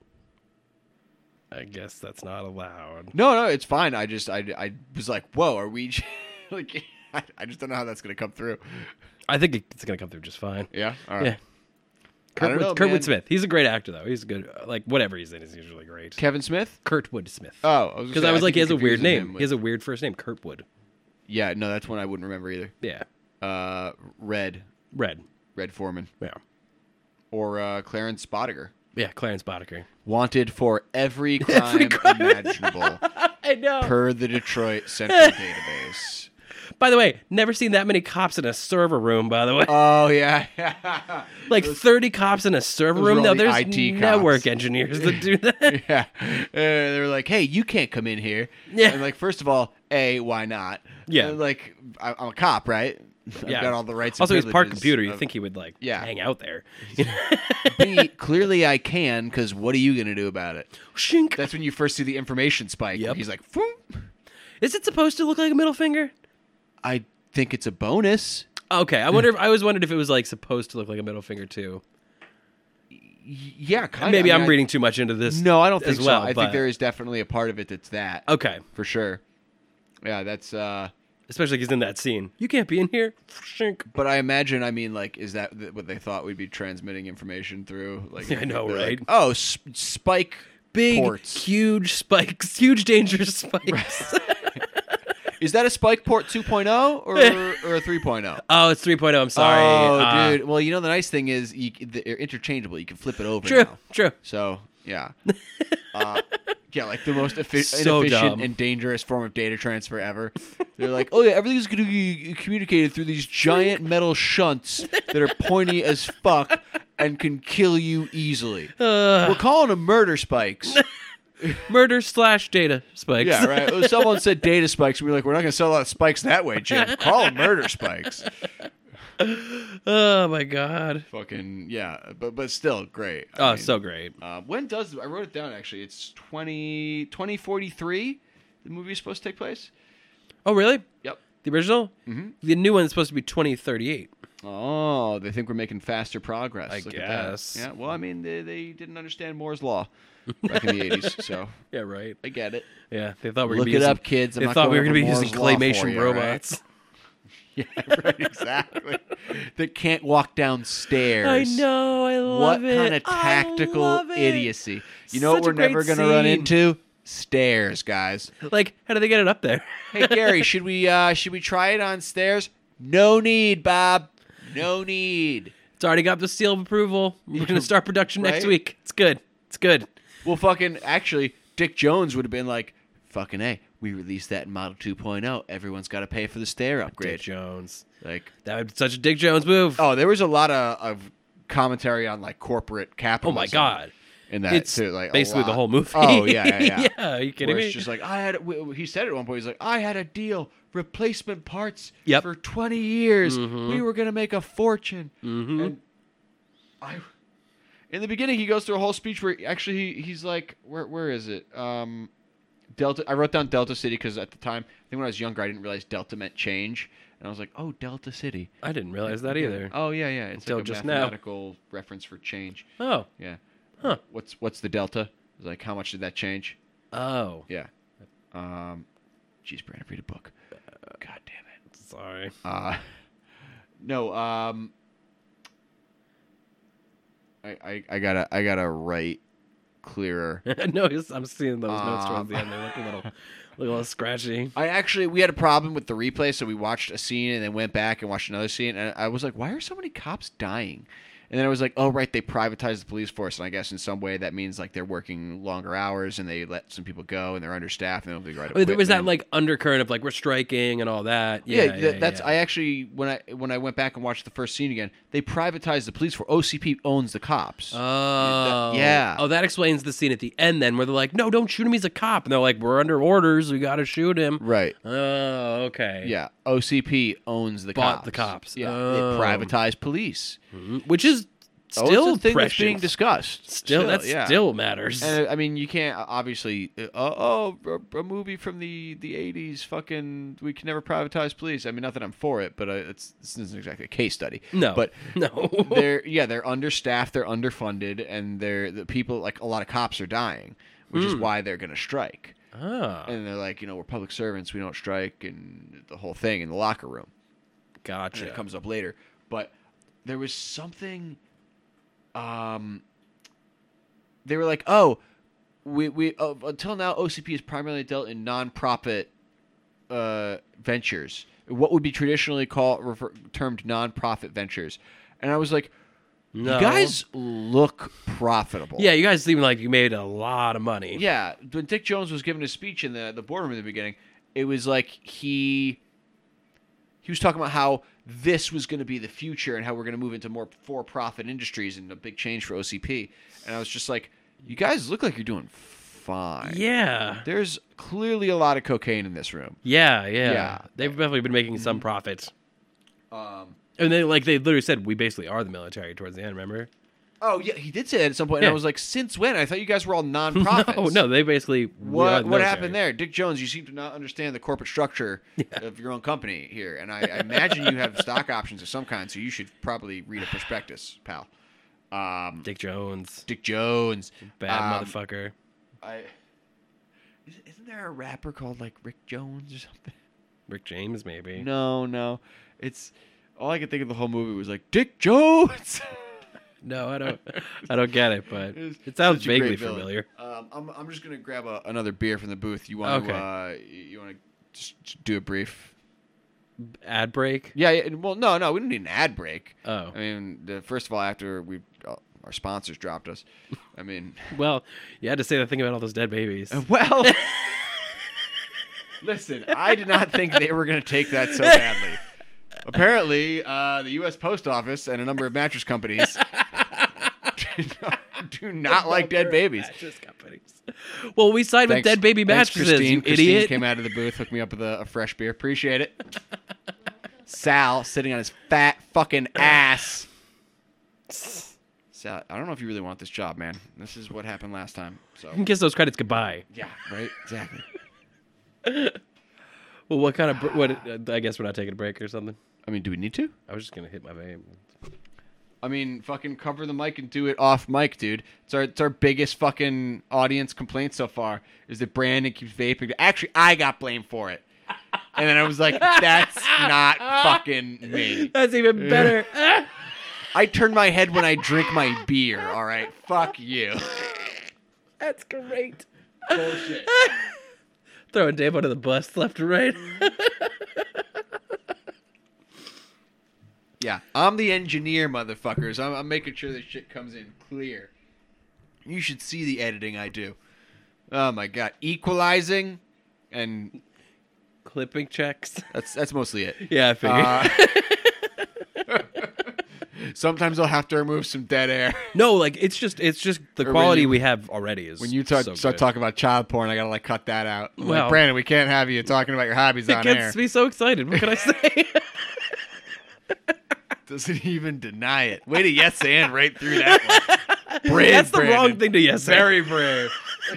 I guess that's not allowed. No, it's fine. I was like, whoa, are we like? I just don't know how that's gonna come through. I think it's going to come through just fine. Yeah. All right. Yeah. I don't know, Kurtwood man. Smith. He's a great actor, though. He's good. Like, whatever he's in is usually great. Kevin Smith. Kurtwood Smith. Oh, Because I was like, he has a weird name. He has a weird first name, Kurtwood. Yeah, no, that's one I wouldn't remember either. Yeah. Red Foreman, Yeah. or Clarence Boddicker. Yeah, Clarence Boddicker. Wanted for every crime imaginable, I know. per the Detroit Central Database. By the way, never seen that many cops in a server room, by the way. Oh yeah, Like 30 cops in a server those room? were No, all the there's IT network cops. engineers that do that. yeah. They were like, "Hey, you can't come in here." Yeah. And like, first of all, why not? Yeah. And like, I'm a cop, right? I've Yeah. got all the rights. Also, and he's part privileges computer. You of- think he would, like, Yeah. hang out there. B, clearly I can, because what are you gonna do about it? Shink. That's when you first see the information spike. Yep. He's like, "Phoom." Is it supposed to look like a middle finger? I think it's a bonus. Okay, I wonder. I always wondered if it was like supposed to look like a middle finger too. Yeah, kind of. Maybe I'm reading too much into this. No, I don't think as well. so. I but- think there is definitely a part of it that's that. Okay, For sure. Yeah, that's. especially because in that scene, you can't be in here. Shink. But I imagine, like, is that what they thought we'd be transmitting information through? Like, I know, they're right? Like, oh, spike Big, ports. huge spikes, huge dangerous spikes. Is that a spike port 2.0 or a 3.0? Oh, it's 3.0. I'm sorry. Oh, dude. Well, you know, the nice thing is they're interchangeable. You can flip it over True, now. true. So, yeah. Yeah, like the most So inefficient dumb. and dangerous form of data transfer ever. They're like, oh, yeah, everything's going to be communicated through these giant metal shunts that are pointy as fuck and can kill you easily. We're calling them murder spikes. Murder/data spikes. Yeah, right. Well, someone said data spikes, and we were like, we're not going to sell a lot of spikes that way, Jim. Call them murder spikes. Oh my god. Fucking, yeah. But still, great. Oh, so great. When does, I wrote it down actually, it's 2043, the movie is supposed to take place. Oh, really? Yep. The original? Mm-hmm. The new one is supposed to be 2038. Oh, they think we're making faster progress. I Look guess. At that. Yeah. Well, I mean, they didn't understand Moore's law back in the 80s, so Yeah, right. I get it. Yeah, they thought we were Look going to it be up, kids. I'm They not thought we were going going to be over using Moore's law for claymation you, robots. Right? Yeah, right, exactly. That can't walk downstairs. I know, I love what it. What kind of tactical I love it. idiocy? You know Such what we're a great never going to run scene. into? Stairs, guys. Like, how do they get it up there? Hey Gary, should we try it on stairs? No need, Bob. No need. It's already got the seal of approval. We're going to start production next Right? week. It's good. It's good. Well, fucking actually, Dick Jones would have been like, fucking A, we released that in Model 2.0. Everyone's got to pay for the stair upgrade. Dick Jones. Like, That would be such a Dick Jones move. oh, there was a lot of commentary on like corporate Oh capitalism. my God. In that It's too, like basically a the lot. whole movie. Oh yeah. yeah, are you kidding Where me? it's just like he said at one point, he's like, I had a deal, replacement parts Yep. for 20 years. Mhm. We were gonna make a fortune. Mhm. And in the beginning, he goes through a whole speech where actually he's like, where is it? Delta. I wrote down Delta City because at the time, I think when I was younger, I didn't realize Delta meant change, and I was like, oh, Delta City. I didn't realize that either. Oh yeah. It's Until like a just now. mathematical reference for change. Oh. Yeah. Huh. What's the delta? It's like how much did that change? Oh. Yeah. Geez, Brandon, read a book. God damn it. Sorry. No. I gotta write clearer. No, I'm seeing those notes towards the end. They look a little scratchy. We had a problem with the replay, so we watched a scene and then went back and watched another scene, and I was like, why are so many cops dying? And then I was like, oh, right, they privatized the police force, and I guess in some way that means like they're working longer hours and they let some people go and they're understaffed and they don't have the right equipment. Was that like undercurrent of like we're striking and all that? That's yeah. I actually when I went back and watched the first scene again, they privatized the police force. OCP owns the cops. Oh. Yeah. Oh, that explains the scene at the end then where they're like, no, don't shoot him. He's a cop. And they're like, we're under orders. We got to shoot him. Right. Oh, okay. Yeah. OCP owns the Bought cops. the cops. Yeah. Oh. They privatized police. Which is Oh, still it's a thing that's prescient. being discussed. Still matters. And I mean, you can't obviously. A movie from the 80s. Fucking, we can never privatize police. I mean, not that I'm for it, but this isn't exactly a case study. No, but no. they're understaffed, they're underfunded, and the people, like a lot of cops are dying, which is why they're gonna strike. Ah, And they're like, we're public servants, we don't strike, and the whole thing in the locker room. gotcha. And it comes up later, but there was something. They were like, oh, we until now OCP has primarily dealt in non-profit ventures, what would be traditionally termed non-profit ventures, and I was like, No. you guys look profitable. Yeah, you guys seem like you made a lot of money. Yeah, when Dick Jones was giving his speech in the boardroom in the beginning, it was like he was talking about how this was going to be the future and how we're going to move into more for-profit industries and a big change for OCP. And I was just like, you guys look like you're doing fine. Yeah. There's clearly a lot of cocaine in this room. Yeah. They've definitely been making some profits. And they literally said, we basically are the military towards the end, remember? Oh, yeah, he did say that at some point. Yeah. And I was like, since when? I thought you guys were all non-profits. No, they basically... What happened there? Dick Jones, you seem to not understand the corporate structure of your own company here. And I imagine you have stock options of some kind, so you should probably read a prospectus, pal. Dick Jones. Dick Jones. Bad motherfucker. Isn't there a rapper called, like, Rick Jones or something? Rick James, maybe. No. It's... All I could think of the whole movie was, like, Dick Jones! No, I don't get it, but It it sounds such a great vaguely villain. familiar. I'm just gonna grab another beer from the booth. You want to just do a brief Ad break? Yeah. Well, no, we don't need an ad break. Oh. I mean, first of all, after our sponsors dropped us, I mean, Well, you had to say the thing about all those dead babies. well, listen, I did not think they were gonna take that so badly. Apparently, the U.S. Post Office and a number of mattress companies do not like dead babies. Mattress companies. Well, we signed with Dead Baby Mattresses, Christine. you idiot. Christine came out of the booth, hooked me up with a fresh beer. Appreciate it. Sal sitting on his fat fucking ass. Sal, I don't know if you really want this job, man. This is what happened last time. So You can kiss those credits goodbye. yeah, right, exactly. Well, what kind of what? I guess we're not taking a break or something. I mean, do we need to? I was just gonna hit my vein. I mean, fucking cover the mic and do it off mic, dude. It's our biggest fucking audience complaint so far is that Brandon keeps vaping. Actually, I got blamed for it. And then I was like, that's not fucking me. That's even better. I turn my head when I drink my beer, all right? Fuck you. That's great. Bullshit. Throwing Dave under the bus left and right. Yeah, I'm the engineer, motherfuckers. I'm making sure this shit comes in clear. You should see the editing I do. Oh my god, equalizing and Clipping checks. that's mostly it. Yeah, I figured. Sometimes I'll have to remove some dead air. No, like it's just the Or quality when you- we have already is When you so start good. talking about child porn, I gotta like cut that out. I'm Well- like, Brandon, we can't have you talking about your hobbies It on air. gets me so excited. What can I say? Doesn't even deny it. Way to yes and right through that one. Brave, That's the Brandon. wrong thing to yes. Very brave.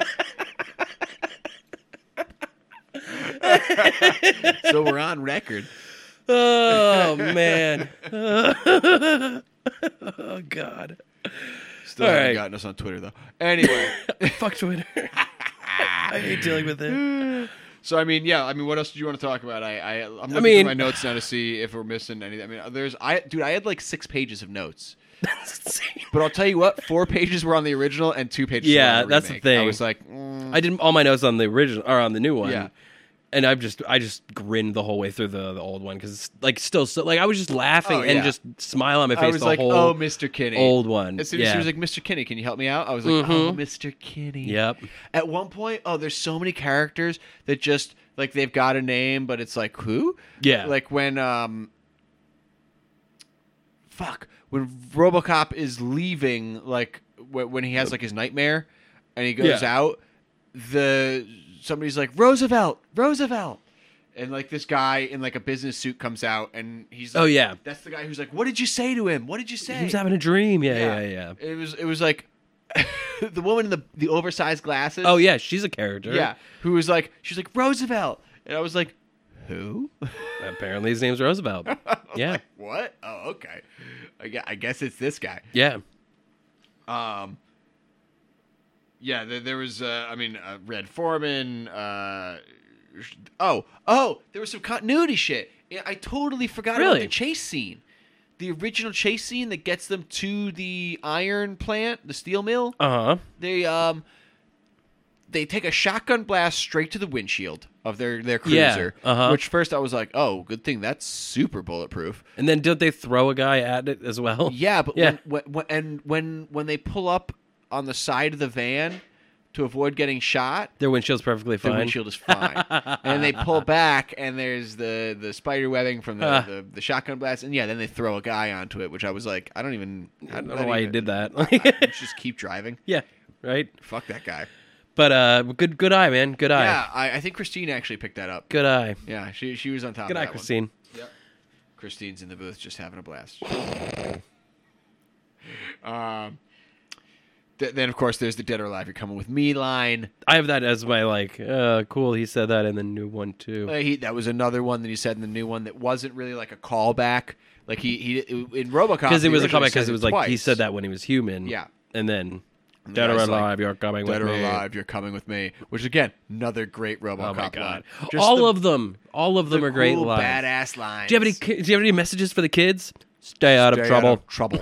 So we're on record. Oh man. Oh god. Still All haven't right. gotten us on Twitter though. Anyway, Fuck Twitter. I hate dealing with it. so I mean, yeah. I mean, what else do you want to talk about? I'm looking mean- through my notes now to see if we're missing anything. I mean, I had like 6 pages of notes. That's insane. But I'll tell you what, 4 pages were on the original and 2 pages. Yeah, were on the that's the remake. thing. I was like, I did all my notes on the original or on the new one. Yeah. And I just grinned the whole way through the old one because it's like still so like I was just laughing Oh, and yeah. just smile on my face I was the like, whole oh, Mr. Kinney. old one. As soon as Yeah. she was like, Mr. Kinney, can you help me out? I was like, oh, Mr. Kinney. Yep. At one point, there's so many characters that just like they've got a name, but it's like who? Yeah. Like when when RoboCop is leaving, like when he has like his nightmare, and he goes Yeah. out, somebody's like Roosevelt, and like this guy in like a business suit comes out, and he's like, Oh, yeah. that's the guy who's like, what did you say to him? What did you say? He was having a dream. Yeah. It was like the woman in the oversized glasses. Oh yeah, she's a character. Yeah, who was like, she's like Roosevelt, and I was like, who? Apparently his name's Roosevelt. Yeah. Like, what? Oh, okay. I guess it's this guy. Yeah. Yeah, there was. Red Foreman. There was some continuity shit. I totally forgot about Really? the chase scene. The original chase scene that gets them to the iron plant, the steel mill. Uh-huh. They take a shotgun blast straight to the windshield of their Yeah, cruiser. uh-huh. Which first I was like, oh, good thing that's super bulletproof. And then don't they throw a guy at it as well? Yeah, but Yeah. when they pull up on the side of the van to avoid getting shot, Their windshield's perfectly the fine. windshield is fine. And they pull back, and there's the spider webbing from the shotgun blast, and yeah, then they throw a guy onto it, which I was like, I don't I don't know why you did that. Let's just keep driving. Yeah. Right. Fuck that guy. But good eye, man. Good eye. Yeah, I think Christine actually picked that up. Good eye. Yeah, she was on top Good of eye, that Christine. one. Yep. Christine's in the booth just having a blast. Then, of course, there's the Dead or Alive, You're Coming With Me line. I have that as my like, cool. He said that in the new one too. That was another one that he said in the new one that wasn't really like a callback. Like he in RoboCop, Because it was a comic callback. Because it was like he said that when he was human. Yeah. And then And Dead the or guy's like, Alive, you're coming with Dead or me. Alive, You're Coming With Me. Which again, another great RoboCop Oh my god! line. Just All of them are great cool, lines. badass lines. Do you have any messages for the kids? Stay out of trouble.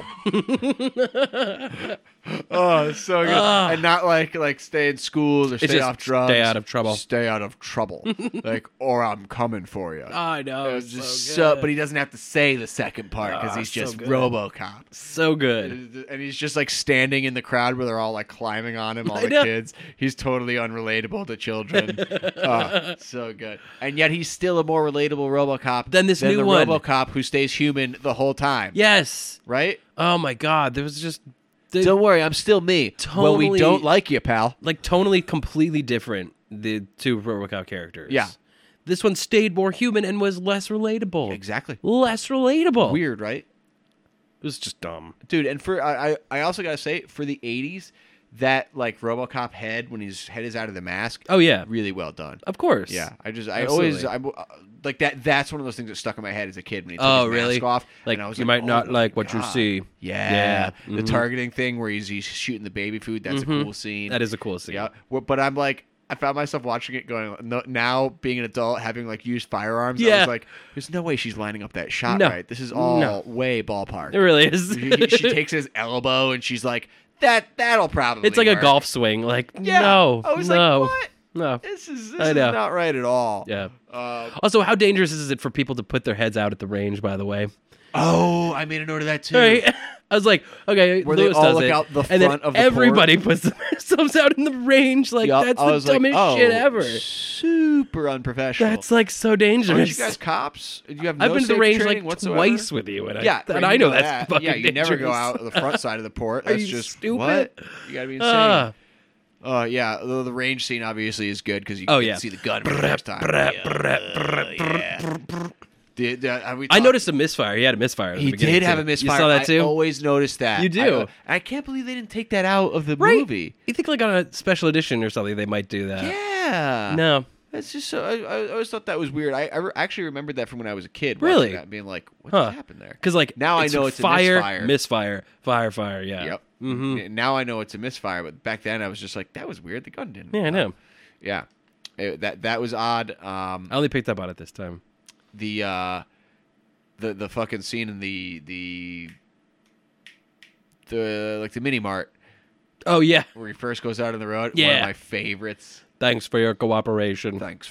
Oh, it's so good. And not like stay in schools or stay just off drugs. stay out of trouble. Stay out of trouble. Like, or I'm coming for you. I know. It was just but he doesn't have to say the second part because he's so just good. RoboCop. so good. And he's just like standing in the crowd where they're all like climbing on him, all I the know. kids. He's totally unrelatable to children. So good. And yet he's still a more relatable RoboCop Than this new the one. RoboCop who stays human the whole time. Yes. Right? Oh my god. There was just Don't worry, I'm still me. Well, we Totally- don't like you, pal. like tonally completely different. The two RoboCop characters. Yeah. This one stayed more human and was less relatable. Exactly. Less relatable. Weird, right? It was just dumb. Dude, and for I also gotta say, for the 80s, that like RoboCop head when his head is out of the mask. Oh yeah, Really well done. of course. Yeah, I Absolutely. always like that. That's one of those things that stuck in my head as a kid when he took Oh his really? mask off. Like and I was you like, might not oh like my what you God. see. Yeah, Yeah. the targeting thing where he's shooting the baby food. That's a cool scene. That is a cool scene. Yeah, but I'm like, I found myself watching it going, no, now being an adult, having like used firearms, I Yeah. was like, there's no way she's lining up that shot No. right. This is all No. way ballpark. It really is. She takes his elbow and she's like, that'll probably It's like work. a golf swing. Like Yeah. no, I was no, like, what? no. This is I know. not right at all. Yeah. Uh, Also, how dangerous is it for people to put their heads out at the range? By the way, oh, I made a note of that too. right? I was like, okay, Where they Lewis all does look it, out the and then front of the everybody puts themselves out in the range. Like Yup, that's I the was like, dumbest oh, shit ever. Super unprofessional. That's like so dangerous. Aren't you guys cops? You have no I've been to the safety range training like whatsoever? twice with you, and Yeah, and right, I you know that. that's fucking Yeah, you never go dangerous. out of the front side of the port. Are That's you just stupid? what? You gotta be insane. Ah. Yeah, the range scene obviously is good because you Oh, can yeah. see the gun for the first time. I noticed a misfire. He had a misfire. At the He beginning, did have too. a misfire. You saw that I too. always noticed that. You do. I can't believe they didn't take that out of the Right? movie. You think like on a special edition or something they might do that? Yeah. No. That's just so. I always thought that was weird. I actually remembered that from when I was a kid. Really? Watching that and being like, what Huh. happened there? Because like Now I know it's a fire, misfire. fire. Yeah. Yep. Mm-hmm. Now I know it's a misfire, but back then I was just like, that was weird. The gun didn't. Yeah, I know. Yeah. That was odd. I only picked up on it this time. The fucking scene in the like the mini mart Oh yeah. where he first goes out on the road. One Yeah. of my favorites. Thanks for your cooperation. Thank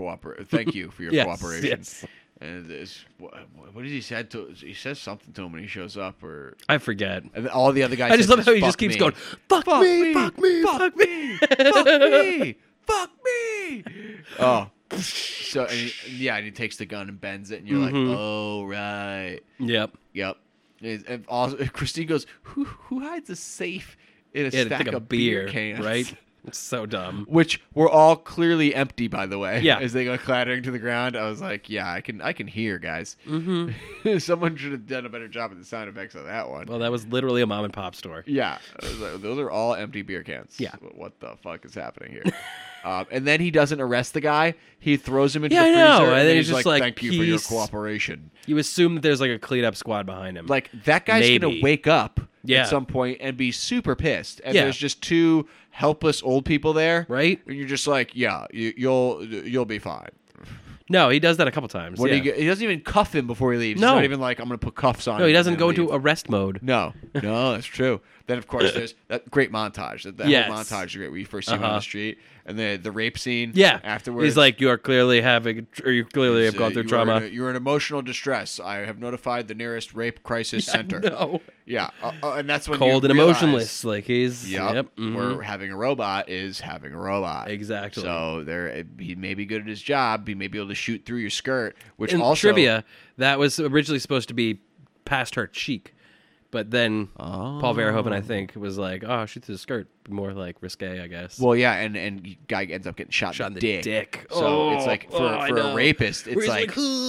you for your Yes, cooperation. yes. And what did he say to? He says something to him when he shows up, or I forget. and all the other guys. I just said love how he fuck just keeps me. going, fuck me, fuck me, fuck me. fuck me, fuck me. Oh, so and he takes the gun and bends it, and you're like, oh right, Yep. yep. And also, Christine goes, who hides a safe in a Yeah, stack think of of beer, cans, right? It's so dumb. Which were all clearly empty, by the way. Yeah. As they go clattering to the ground, I was like, "Yeah, I can hear, guys." Mm-hmm. Someone should have done a better job of the sound effects on that one. Well, that was literally a mom and pop store. Yeah, I was like, those are all empty beer cans. Yeah. What the fuck is happening here? And then he doesn't arrest the guy. He throws him into Yeah, the I freezer. know. And then he's he's just like, "Thank you for your he's- cooperation." You assume that there's like a cleanup squad behind him. Like that guy's gonna Maybe. wake up Yeah. at some point and be super pissed. And Yeah. there's just two helpless old people there, right? and you're just like, "Yeah, you'll be fine." No, he does that a couple times. What yeah. do you get? He doesn't even cuff him before he leaves. No. He's not even like, I'm going to put cuffs on him. No, he and doesn't then go leave. into arrest mode. No, that's true. Then, of course, there's that great montage. That Yes. whole montage is great where you first see him on the street. And the rape scene Yeah. afterwards. He's like, you are clearly having, or you clearly have gone through trauma. You're in emotional distress. I have notified the nearest rape crisis center. No. Yeah. And that's when Cold you and realize, emotionless. Like he's, Yep. mhm. Where having a robot is having a robot. Exactly. So he may be good at his job. He may be able to shoot through your skirt, which In also trivia, that was originally supposed to be past her cheek. But then Paul Verhoeven, I think, was like, "Oh, shoot through the skirt, more like risque, I guess." Well, yeah, and guy ends up getting shot in the dick. So it's like for a rapist, it's like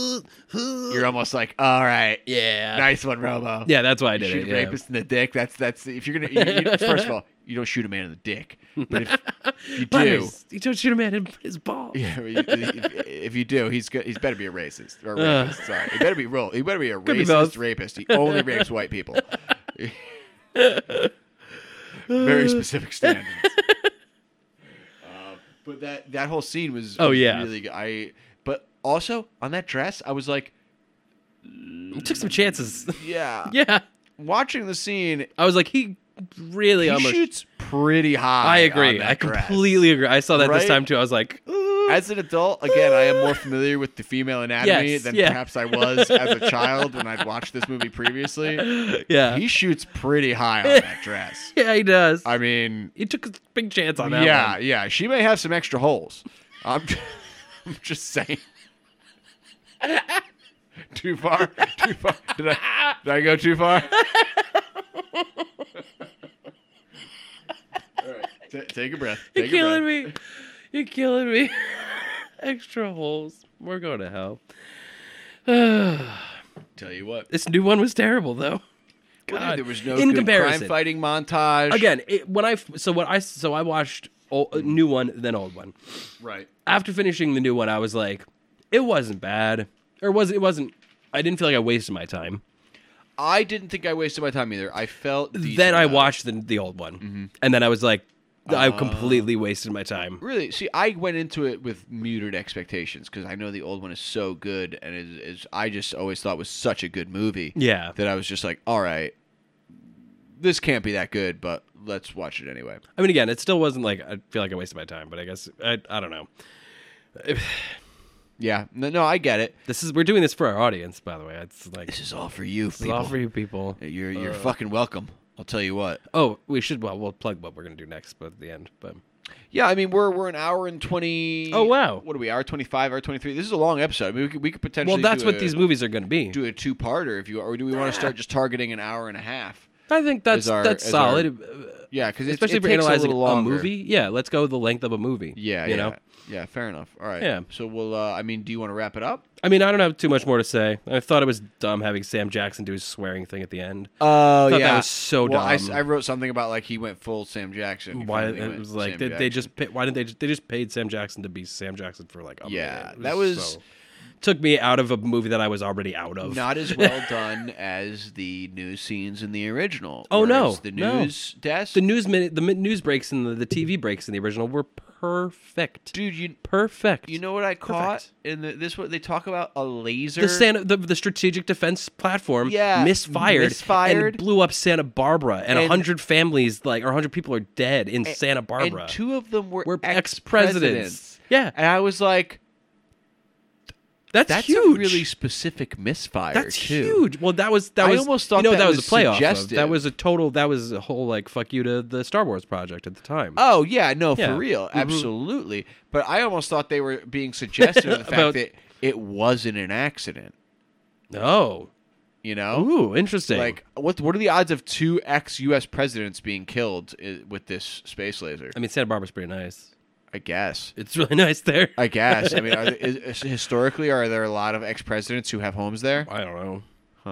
you're almost like, all right, yeah, nice one, Robo. yeah, that's why I You did shoot it. a Yeah. rapist in the dick. That's if you're gonna first of all, you don't shoot a man in the dick. But if you do, Letters. You don't shoot a man in his balls. yeah, if you do, he's better be a racist or a rapist. Sorry, he better be real. He better be a Could be racist both. rapist. He only rapes white people. Very specific standards. But that whole scene was yeah. really good. But also on that dress, I was like, He took some chances. yeah. Yeah, Watching the scene, I was like, he really he almost. shoots pretty high. I agree. on that I dress. completely agree. I saw that this Right? time too. I was like, ooh. As an adult, again, I am more familiar with the female anatomy Yes, than yeah. perhaps I was as a child when I'd watched this movie previously. yeah, He shoots pretty high on that dress. yeah, he does. I mean, He took a big chance on that yeah, one. yeah. She may have some extra holes. I'm just saying. Too far? Too far? Did I go too far? All right. Take a breath. You're Take a killing breath. me. You're killing me. Extra holes. We're going to hell. Tell you what. This new one was terrible, though. God. There was no in good comparison. crime fighting montage. Again, I watched new one, then old one. Right. After finishing the new one, I was like, it wasn't bad, or it wasn't. I didn't feel like I wasted my time. I didn't think I wasted my time either. I felt decent Then I about it. watched the old one, and then I was like, I completely wasted my time. Really? See, I went into it with muted expectations because I know the old one is so good, and I just always thought was such a good movie. Yeah. That I was just like, all right, this can't be that good, but let's watch it anyway. I mean, again, it still wasn't like I feel like I wasted my time, but I guess I don't know. Yeah. No, I get it. We're doing this for our audience, by the way. It's like This is all for you, it's people. all for you people. You're fucking welcome. I'll tell you what. Oh, we should. Well, we'll plug what we're gonna do next, but at the end. But Yeah, I mean we're an hour and 20. Oh, wow. What are we? Hour 25, hour 23. This is a long episode. I mean, we could potentially. well, that's do what these movies are gonna be. do a two-parter if you, or do we want to start just targeting an hour and a half? I think that's as solid. Yeah, because Especially it if we're takes analyzing a a little longer. movie. Yeah, let's go the length of a movie. Yeah, you know. Yeah, fair enough. All right. Yeah. So we'll. I mean, do you want to wrap it up? I mean, I don't have too much more to say. I thought it was dumb having Sam Jackson do his swearing thing at the end. Oh, thought that was so well, dumb. I wrote something about like he went full Sam Jackson. Why Finally it went was like Sam they Jackson. just why didn't they just paid Sam Jackson to be Sam Jackson for like a Yeah, minute. that was so- took me out of a movie that I was already out of. not as well done as the news scenes in the original. Oh, no, Whereas the no. news desk. The news breaks and the TV breaks in the original were perfect. Dude, Perfect. you know what I caught Perfect. in this? What they talk about a laser. The strategic defense platform Yeah, misfired and it blew up Santa Barbara and 100 families or 100 people are dead in Santa Barbara. And two of them were ex-presidents. Yeah. And I was like, That's a huge. really specific misfire. That's too. huge. Well, that was I almost thought that that was was a playoff. suggestive. That was a whole like fuck you to the Star Wars project at the time. Oh yeah, no, Yeah. for real, Mhm. absolutely. But I almost thought they were being suggestive of the fact About- that it wasn't an accident. Oh. You know, Ooh, interesting. like what are the odds of two ex-U.S. presidents being killed with this space laser? I mean, Santa Barbara's pretty nice. I guess. It's really nice there. I guess. I mean, historically, are there a lot of ex-presidents who have homes there? I don't know.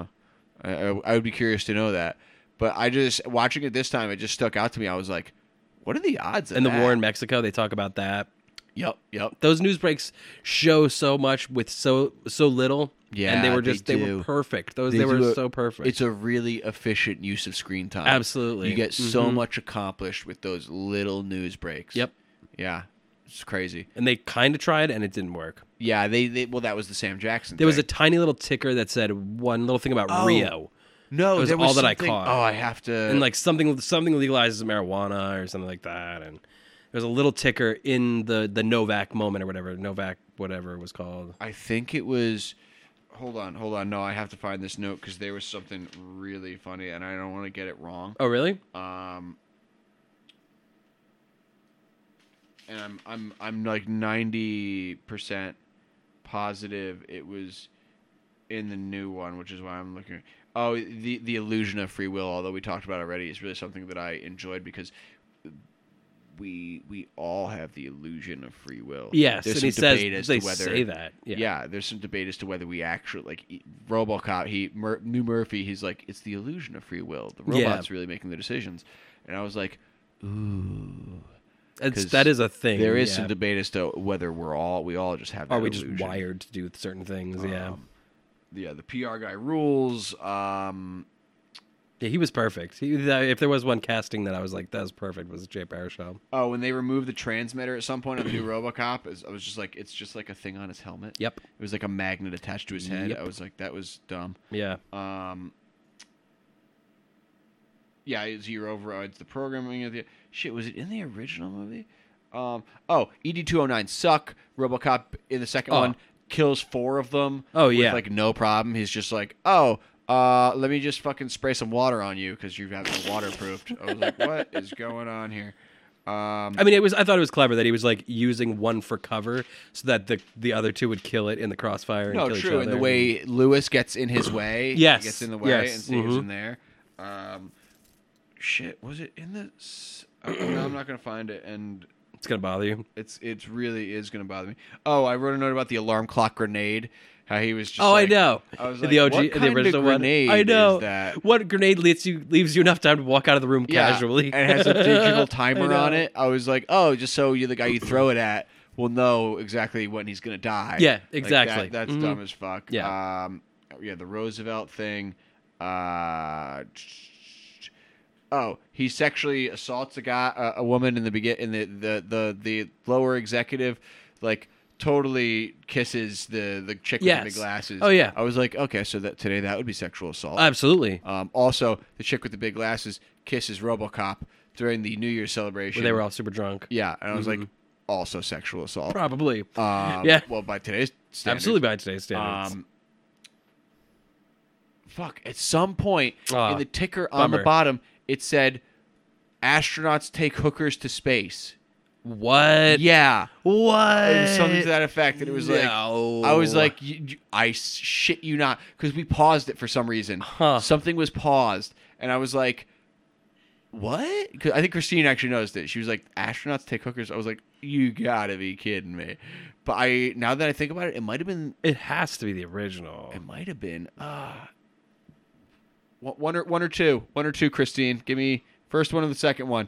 I would be curious to know that. But I just, watching it this time, it just stuck out to me. I was like, what are the odds of And the that? war in Mexico, they talk about that. Yep. Those news breaks show so much with so little. Yeah, and they were just they they do. were perfect. They do were a- so perfect. It's a really efficient use of screen time. Absolutely. You get so Mhm. much accomplished with those little news breaks. Yep. Yeah. It's crazy. And they kind of tried, and it didn't work. Yeah, they well, that was the Sam Jackson There was a thing. tiny little ticker that said one little thing about Oh. Rio, No, that was there all that I something- caught. Oh, I have to. and like something legalizes marijuana or something like that. And there's a little ticker in the Novak moment or whatever it was called. I think it was. Hold on. No, I have to find this note because there was something really funny, and I don't want to get it wrong. Oh, really? And I'm like 90% positive it was in the new one, which is why I'm looking. Oh, the illusion of free will, although we talked about it already, is really something that I enjoyed because we all have the illusion of free will. Yes, There's and he some debate says as they to whether, say that. Yeah. there's some debate as to whether we actually RoboCop. New Murphy. He's like, it's the illusion of free will. The robot's really making the decisions, and I was like, ooh. That is a thing. There is yeah. some debate as to whether we all just have that Are we illusion. just wired to do certain things? Yeah. Yeah, the PR guy rules. Yeah, he was perfect. If there was one casting that I was like, that was perfect, was Jay Baruchel. Oh, when they removed the transmitter at some point on the new RoboCop, I was just like, it's just like a thing on his helmet. Yep. It was like a magnet attached to his head. Yep. I was like, that was dumb. Yeah. Yeah, Zero overrides the programming of the shit. Was it in the original movie? ED-209 suck. RoboCop in the second one kills 4 of them. Oh, with, yeah. like no problem. He's just like, let me just fucking spray some water on you because you have it waterproofed. I was like, what is going on here? I mean, I thought it was clever that he was like using one for cover so that the other two would kill it in the crossfire. And No, kill each true. other. And the way Lewis gets in his way, Yes, he gets in the way yes, and saves mhm. him there. Shit, was it in the? No, I'm not gonna find it. And It's gonna bother you. It really is gonna bother me. Oh, I wrote a note about the alarm clock grenade. How he was just. Oh, like, I know. I was like, the OG, what kind the original of one. grenade I know. Is that? What grenade leaves you enough time to walk out of the room casually? And it has a digital timer know. on it. I was like, oh, just so the guy you throw it at will know exactly when he's gonna die. Yeah, Like, exactly. that's dumb as fuck. Yeah. The Roosevelt thing. Oh, he sexually assaults a woman in the the lower executive, like totally kisses the chick with the big glasses. Oh yeah. I was like, okay, so today that would be sexual assault. Absolutely. Also, the chick with the big glasses kisses RoboCop during the New Year's celebration. Where they were all super drunk. Yeah, and I was like, also sexual assault. Probably. Yeah. Well, by today's standards. Absolutely by today's standards. At some point in the ticker on the bummer. bottom, it said, "Astronauts take hookers to space." What? Yeah. What? It was something to that effect, and it was like, No. I was like, I shit you not, because we paused it for some reason. Huh. Something was paused, and I was like, what? 'Cause I think Christine actually noticed it. She was like, astronauts take hookers. I was like, you gotta be kidding me. But now that I think about it, it might have been. It has to be the original. It might have been. One or two, Christine. Give me first one or the second one.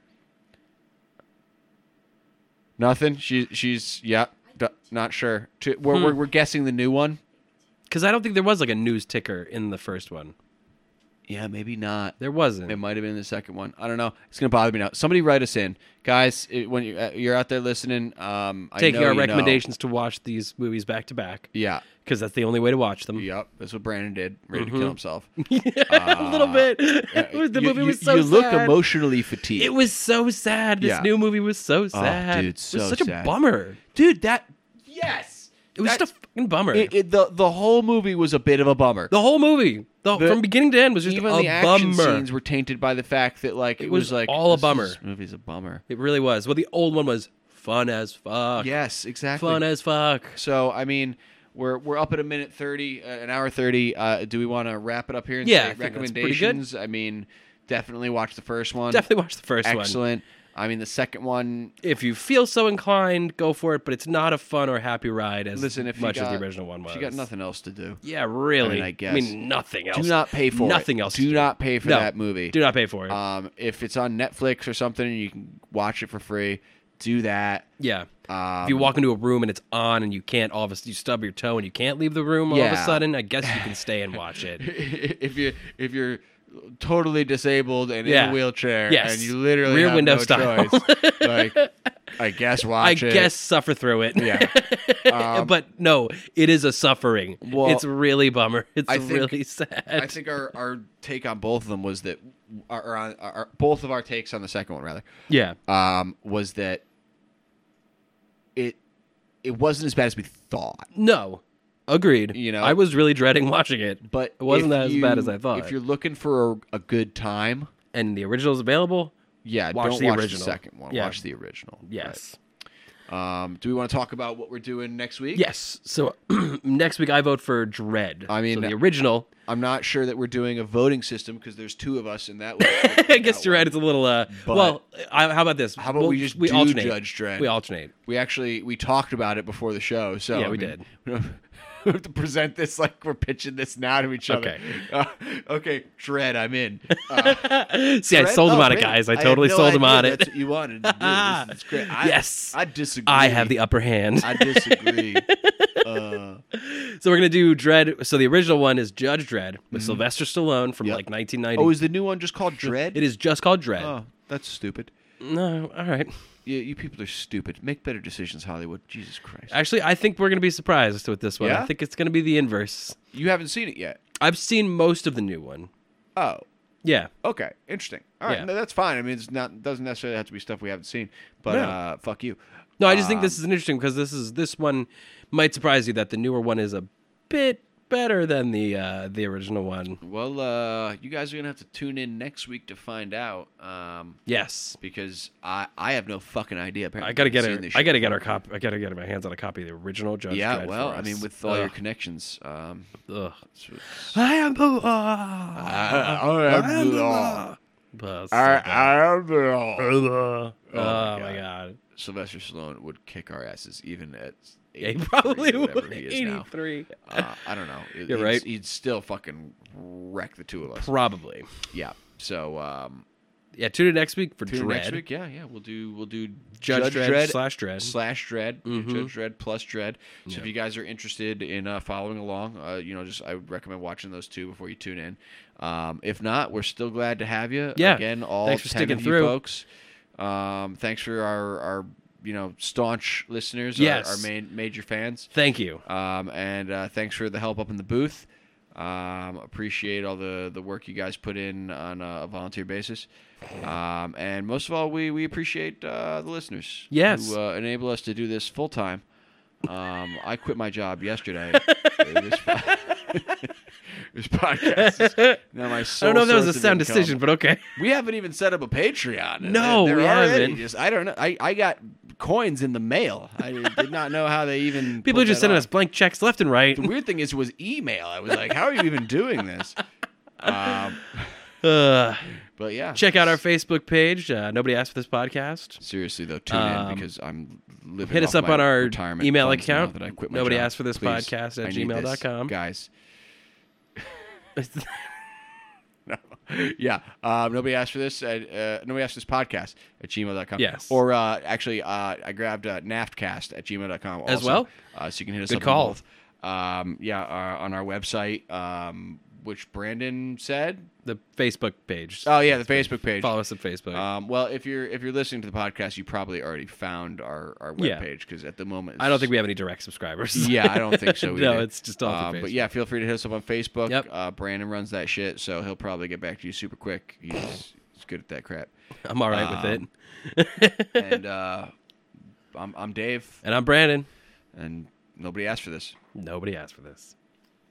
Nothing. She's not sure. We're guessing the new one. Because I don't think there was like a news ticker in the first one. Yeah, maybe not. There wasn't. It might have been in the second one. I don't know. It's gonna bother me now. Somebody write us in, guys. When you're out there listening, taking I know our you recommendations to watch these movies back to back. Yeah. Because that's the only way to watch them. Yep. That's what Brandon did. Ready to kill himself. A little bit. The movie was so sad. You look emotionally fatigued. It was so sad. This new movie was so sad. Dude, it was such sad. a bummer. Dude, yes. It was just a fucking bummer. The whole movie was a bit of a bummer. The whole movie, from beginning to end, was just even a the action bummer. scenes were tainted by the fact that it was like all a bummer. This movie's a bummer. It really was. Well, the old one was fun as fuck. Yes, exactly. Fun as fuck. So I mean, we're up at a minute 30, an hour 30. Do we want to wrap it up here and Yeah, I say think that's pretty recommendations? I mean, definitely watch the first one. Definitely watch the first one. Excellent. I mean, the second one. If you feel so inclined, go for it. But it's not a fun or happy ride as much as the original one was. If you got nothing else to do. Yeah, really. I guess. I mean, nothing else. Do not pay for nothing it. else. Do not pay for that movie. Do not pay for it. If it's on Netflix or something, and you can watch it for free. Do that. Yeah. If you walk into a room and it's on, and you can't you stub your toe and you can't leave the room all of a sudden, I guess you can stay and watch it. if you're totally disabled and in a wheelchair, and you literally rear have window no style. choice, I guess watch it. I guess suffer through it. Yeah. But no, it is a suffering. Well, it's really bummer. It's I think- really sad. I think our take on both of them was that, both of our takes on the second one rather, was that it wasn't as bad as we thought. No. Agreed. I was really dreading watching it, But it wasn't as bad as I thought. If you're looking for a good time, and the original is available, don't watch watch the the original. second one. Yeah. Watch the original. yes. Right. Do we want to talk about what we're doing next week? Yes. So next week I vote for Dread. I mean, so the original. I'm not sure that we're doing a voting system because there's two of us in that way. I guess you're right. It's a little. How about this? How about we just do alternate. Judge Dredd? We alternate. We talked about it before the show. So Yeah, we did. We have to present this like we're pitching this now to each other. Okay, Dredd, I'm in. See, I sold him on it, guys. I totally sold him on it. That's what you wanted to do. This is great. Yes. I disagree. I have the upper hand. I disagree. So we're gonna do Dredd. So the original one is Judge Dredd with Sylvester Stallone from like 1990. Oh, is the new one just called Dredd? It is just called Dredd. Oh, that's stupid. No, all right. You people are stupid. Make better decisions, Hollywood. Jesus Christ. Actually, I think we're going to be surprised with this one. Yeah? I think it's going to be the inverse. You haven't seen it yet. I've seen most of the new one. Oh, Yeah. okay. Interesting. All right. Yeah. No, that's fine. I mean, doesn't necessarily have to be stuff we haven't seen. But fuck you. No, I just think this is interesting because this one might surprise you that the newer one is a bit better than the original one. Well, you guys are gonna have to tune in next week to find out. Yes. Because I have no fucking idea. Apparently, I gotta get I've seen it. this I shit gotta get before. I gotta get my hands on a copy of the original Judge Yeah, Dredd well, for I us. mean, with all your connections. Ugh. it's- I am the law. I am the law. Oh I am the law. my god. Sylvester Stallone would kick our asses even at Yeah, he probably 83 or whatever would. he is now. 83. I don't know. You're right. He'd still fucking wreck the two of us. Probably. Yeah. So Yeah, tune in next week for tune in Dread. next week. Yeah. We'll do Judge Dredd / Dread. / Dread. Judge Dredd plus Dread. So Yeah. if you guys are interested in following along, just I would recommend watching those two before you tune in. If not, we're still glad to have you. Yeah. Again, all Thanks for 10 sticking of you through. folks. Thanks for our staunch listeners. Yes. Our major fans. Thank you. And thanks for the help up in the booth. Appreciate all the work you guys put in on a volunteer basis. And most of all, we appreciate the listeners Yes. who enable us to do this full time. I quit my job yesterday. This podcast is now my I sole don't know if that was a source of sound income. decision, but okay. We haven't even set up a Patreon. No, They're we already haven't. I don't know. I got coins in the mail. I did not know how they even. People are pulled just that sending off. us blank checks left and right. The weird thing is, it was email. I was like, "How are you even doing this?" But yeah, Check out our Facebook page. Nobody asked for this podcast. Seriously though, tune in because I'm living. Hit us off up my on our retirement email funds now account. that I quit my Nobody job. asked for this Please, podcast I at need this. gmail.com. Guys. No. Yeah. Nobody asked for this. Nobody asked for this podcast at gmail.com. Yes. Or actually, I grabbed naftcast at gmail.com also, As well? so you can hit us Good up call. on both. On our website, which Brandon said. The Facebook page. Oh yeah, the Facebook page. Follow us on Facebook. Well, if you're listening to the podcast, you probably already found our Yeah. webpage because at the moment I don't think we have any direct subscribers. Yeah, I don't think so. No, either. it's just all through But Facebook. yeah, feel free to hit us up on Facebook. Yep. Brandon runs that shit, so he'll probably get back to you super quick. He's good at that crap. I'm all right with it. And I'm Dave, And I'm Brandon. and nobody asked for this. Nobody asked for this.